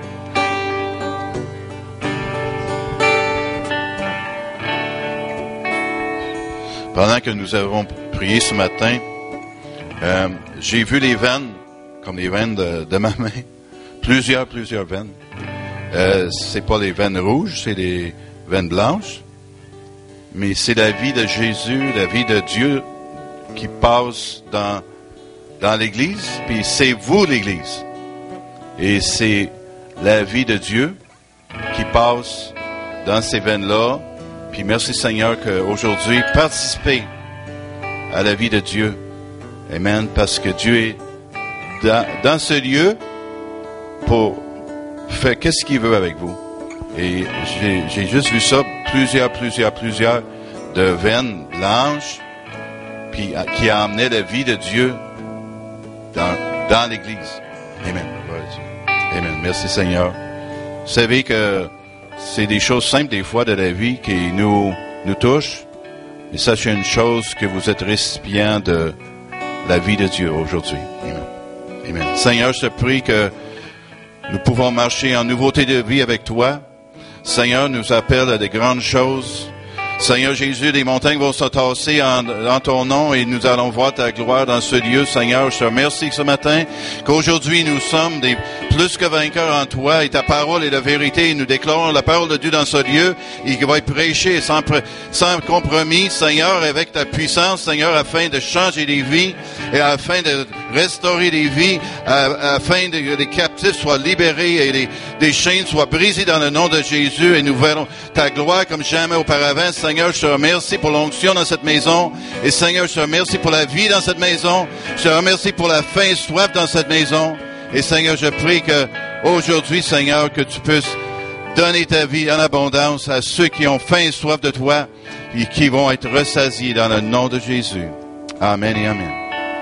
Pendant que nous avons prié ce matin, euh, j'ai vu les veines, comme les veines de, de ma main, plusieurs, plusieurs veines. Euh, c'est pas les veines rouges, c'est les veines blanches, mais c'est la vie de Jésus, la vie de Dieu qui passe dans dans l'Église, puis c'est vous l'Église. Et c'est la vie de Dieu qui passe dans ces veines-là. Puis merci Seigneur qu'aujourd'hui, participez à la vie de Dieu. Amen. Parce que Dieu est dans, dans ce lieu pour faire qu'est-ce qu'il veut avec vous. Et j'ai, j'ai juste vu ça, plusieurs, plusieurs, plusieurs de veines blanches, puis qui a amené la vie de Dieu dans, dans l'Église. Amen. Amen. Merci Seigneur. Vous savez que c'est des choses simples des fois de la vie qui nous, nous touchent. Mais sachez une chose, que vous êtes récipient de la vie de Dieu aujourd'hui. Amen. Amen. Seigneur, je te prie que nous pouvons marcher en nouveauté de vie avec toi. Seigneur, nous appelle à des grandes choses. Seigneur Jésus, les montagnes vont se tasser en, en ton nom et nous allons voir ta gloire dans ce lieu. Seigneur, je te remercie ce matin qu'aujourd'hui nous sommes des plus que vainqueurs en toi et ta parole est la vérité. Et nous déclarons la parole de Dieu dans ce lieu et qui va être prêché sans, sans compromis, Seigneur, avec ta puissance, Seigneur, afin de changer les vies et afin de restaurer les vies, afin que les captifs soient libérés et les, les chaînes soient brisées dans le nom de Jésus et nous verrons ta gloire comme jamais auparavant. Seigneur, je te remercie pour l'onction dans cette maison. Et Seigneur, je te remercie pour la vie dans cette maison. Je te remercie pour la faim et soif dans cette maison. Et Seigneur, je prie que aujourd'hui, Seigneur, que tu puisses donner ta vie en abondance à ceux qui ont faim et soif de toi et qui vont être rassasiés dans le nom de Jésus. Amen et Amen.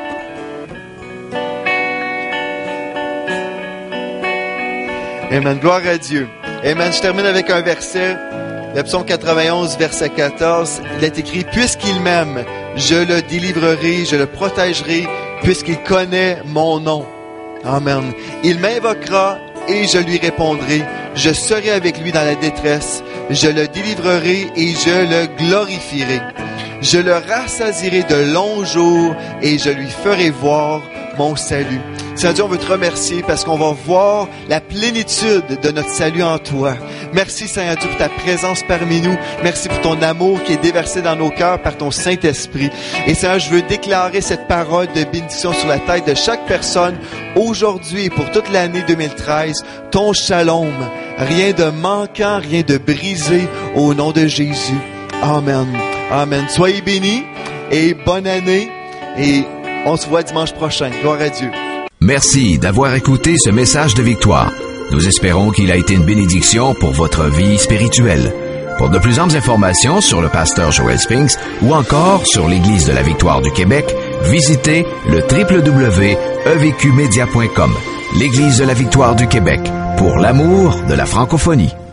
Amen. Gloire à Dieu. Amen. Je termine avec un verset. Le psaume quatre-vingt-onze, verset quatorze, il est écrit « Puisqu'il m'aime, je le délivrerai, je le protégerai, puisqu'il connaît mon nom. » Amen. Il m'invoquera et je lui répondrai. Je serai avec lui dans la détresse. Je le délivrerai et je le glorifierai. Je le rassasierai de longs jours et je lui ferai voir mon salut. Seigneur Dieu, on veut te remercier parce qu'on va voir la plénitude de notre salut en toi. Merci Seigneur Dieu pour ta présence parmi nous. Merci pour ton amour qui est déversé dans nos cœurs par ton Saint-Esprit. Et Seigneur, je veux déclarer cette parole de bénédiction sur la tête de chaque personne aujourd'hui et pour toute l'année deux mille treize. Ton shalom, rien de manquant, rien de brisé au nom de Jésus. Amen. Amen. Soyez bénis et bonne année et on se voit dimanche prochain. Gloire à Dieu. Merci d'avoir écouté ce message de victoire. Nous espérons qu'il a été une bénédiction pour votre vie spirituelle. Pour de plus amples informations sur le pasteur Joel Spinks ou encore sur l'Église de la Victoire du Québec, visitez le w w w point e v q media point com. L'Église de la Victoire du Québec, pour l'amour de la francophonie.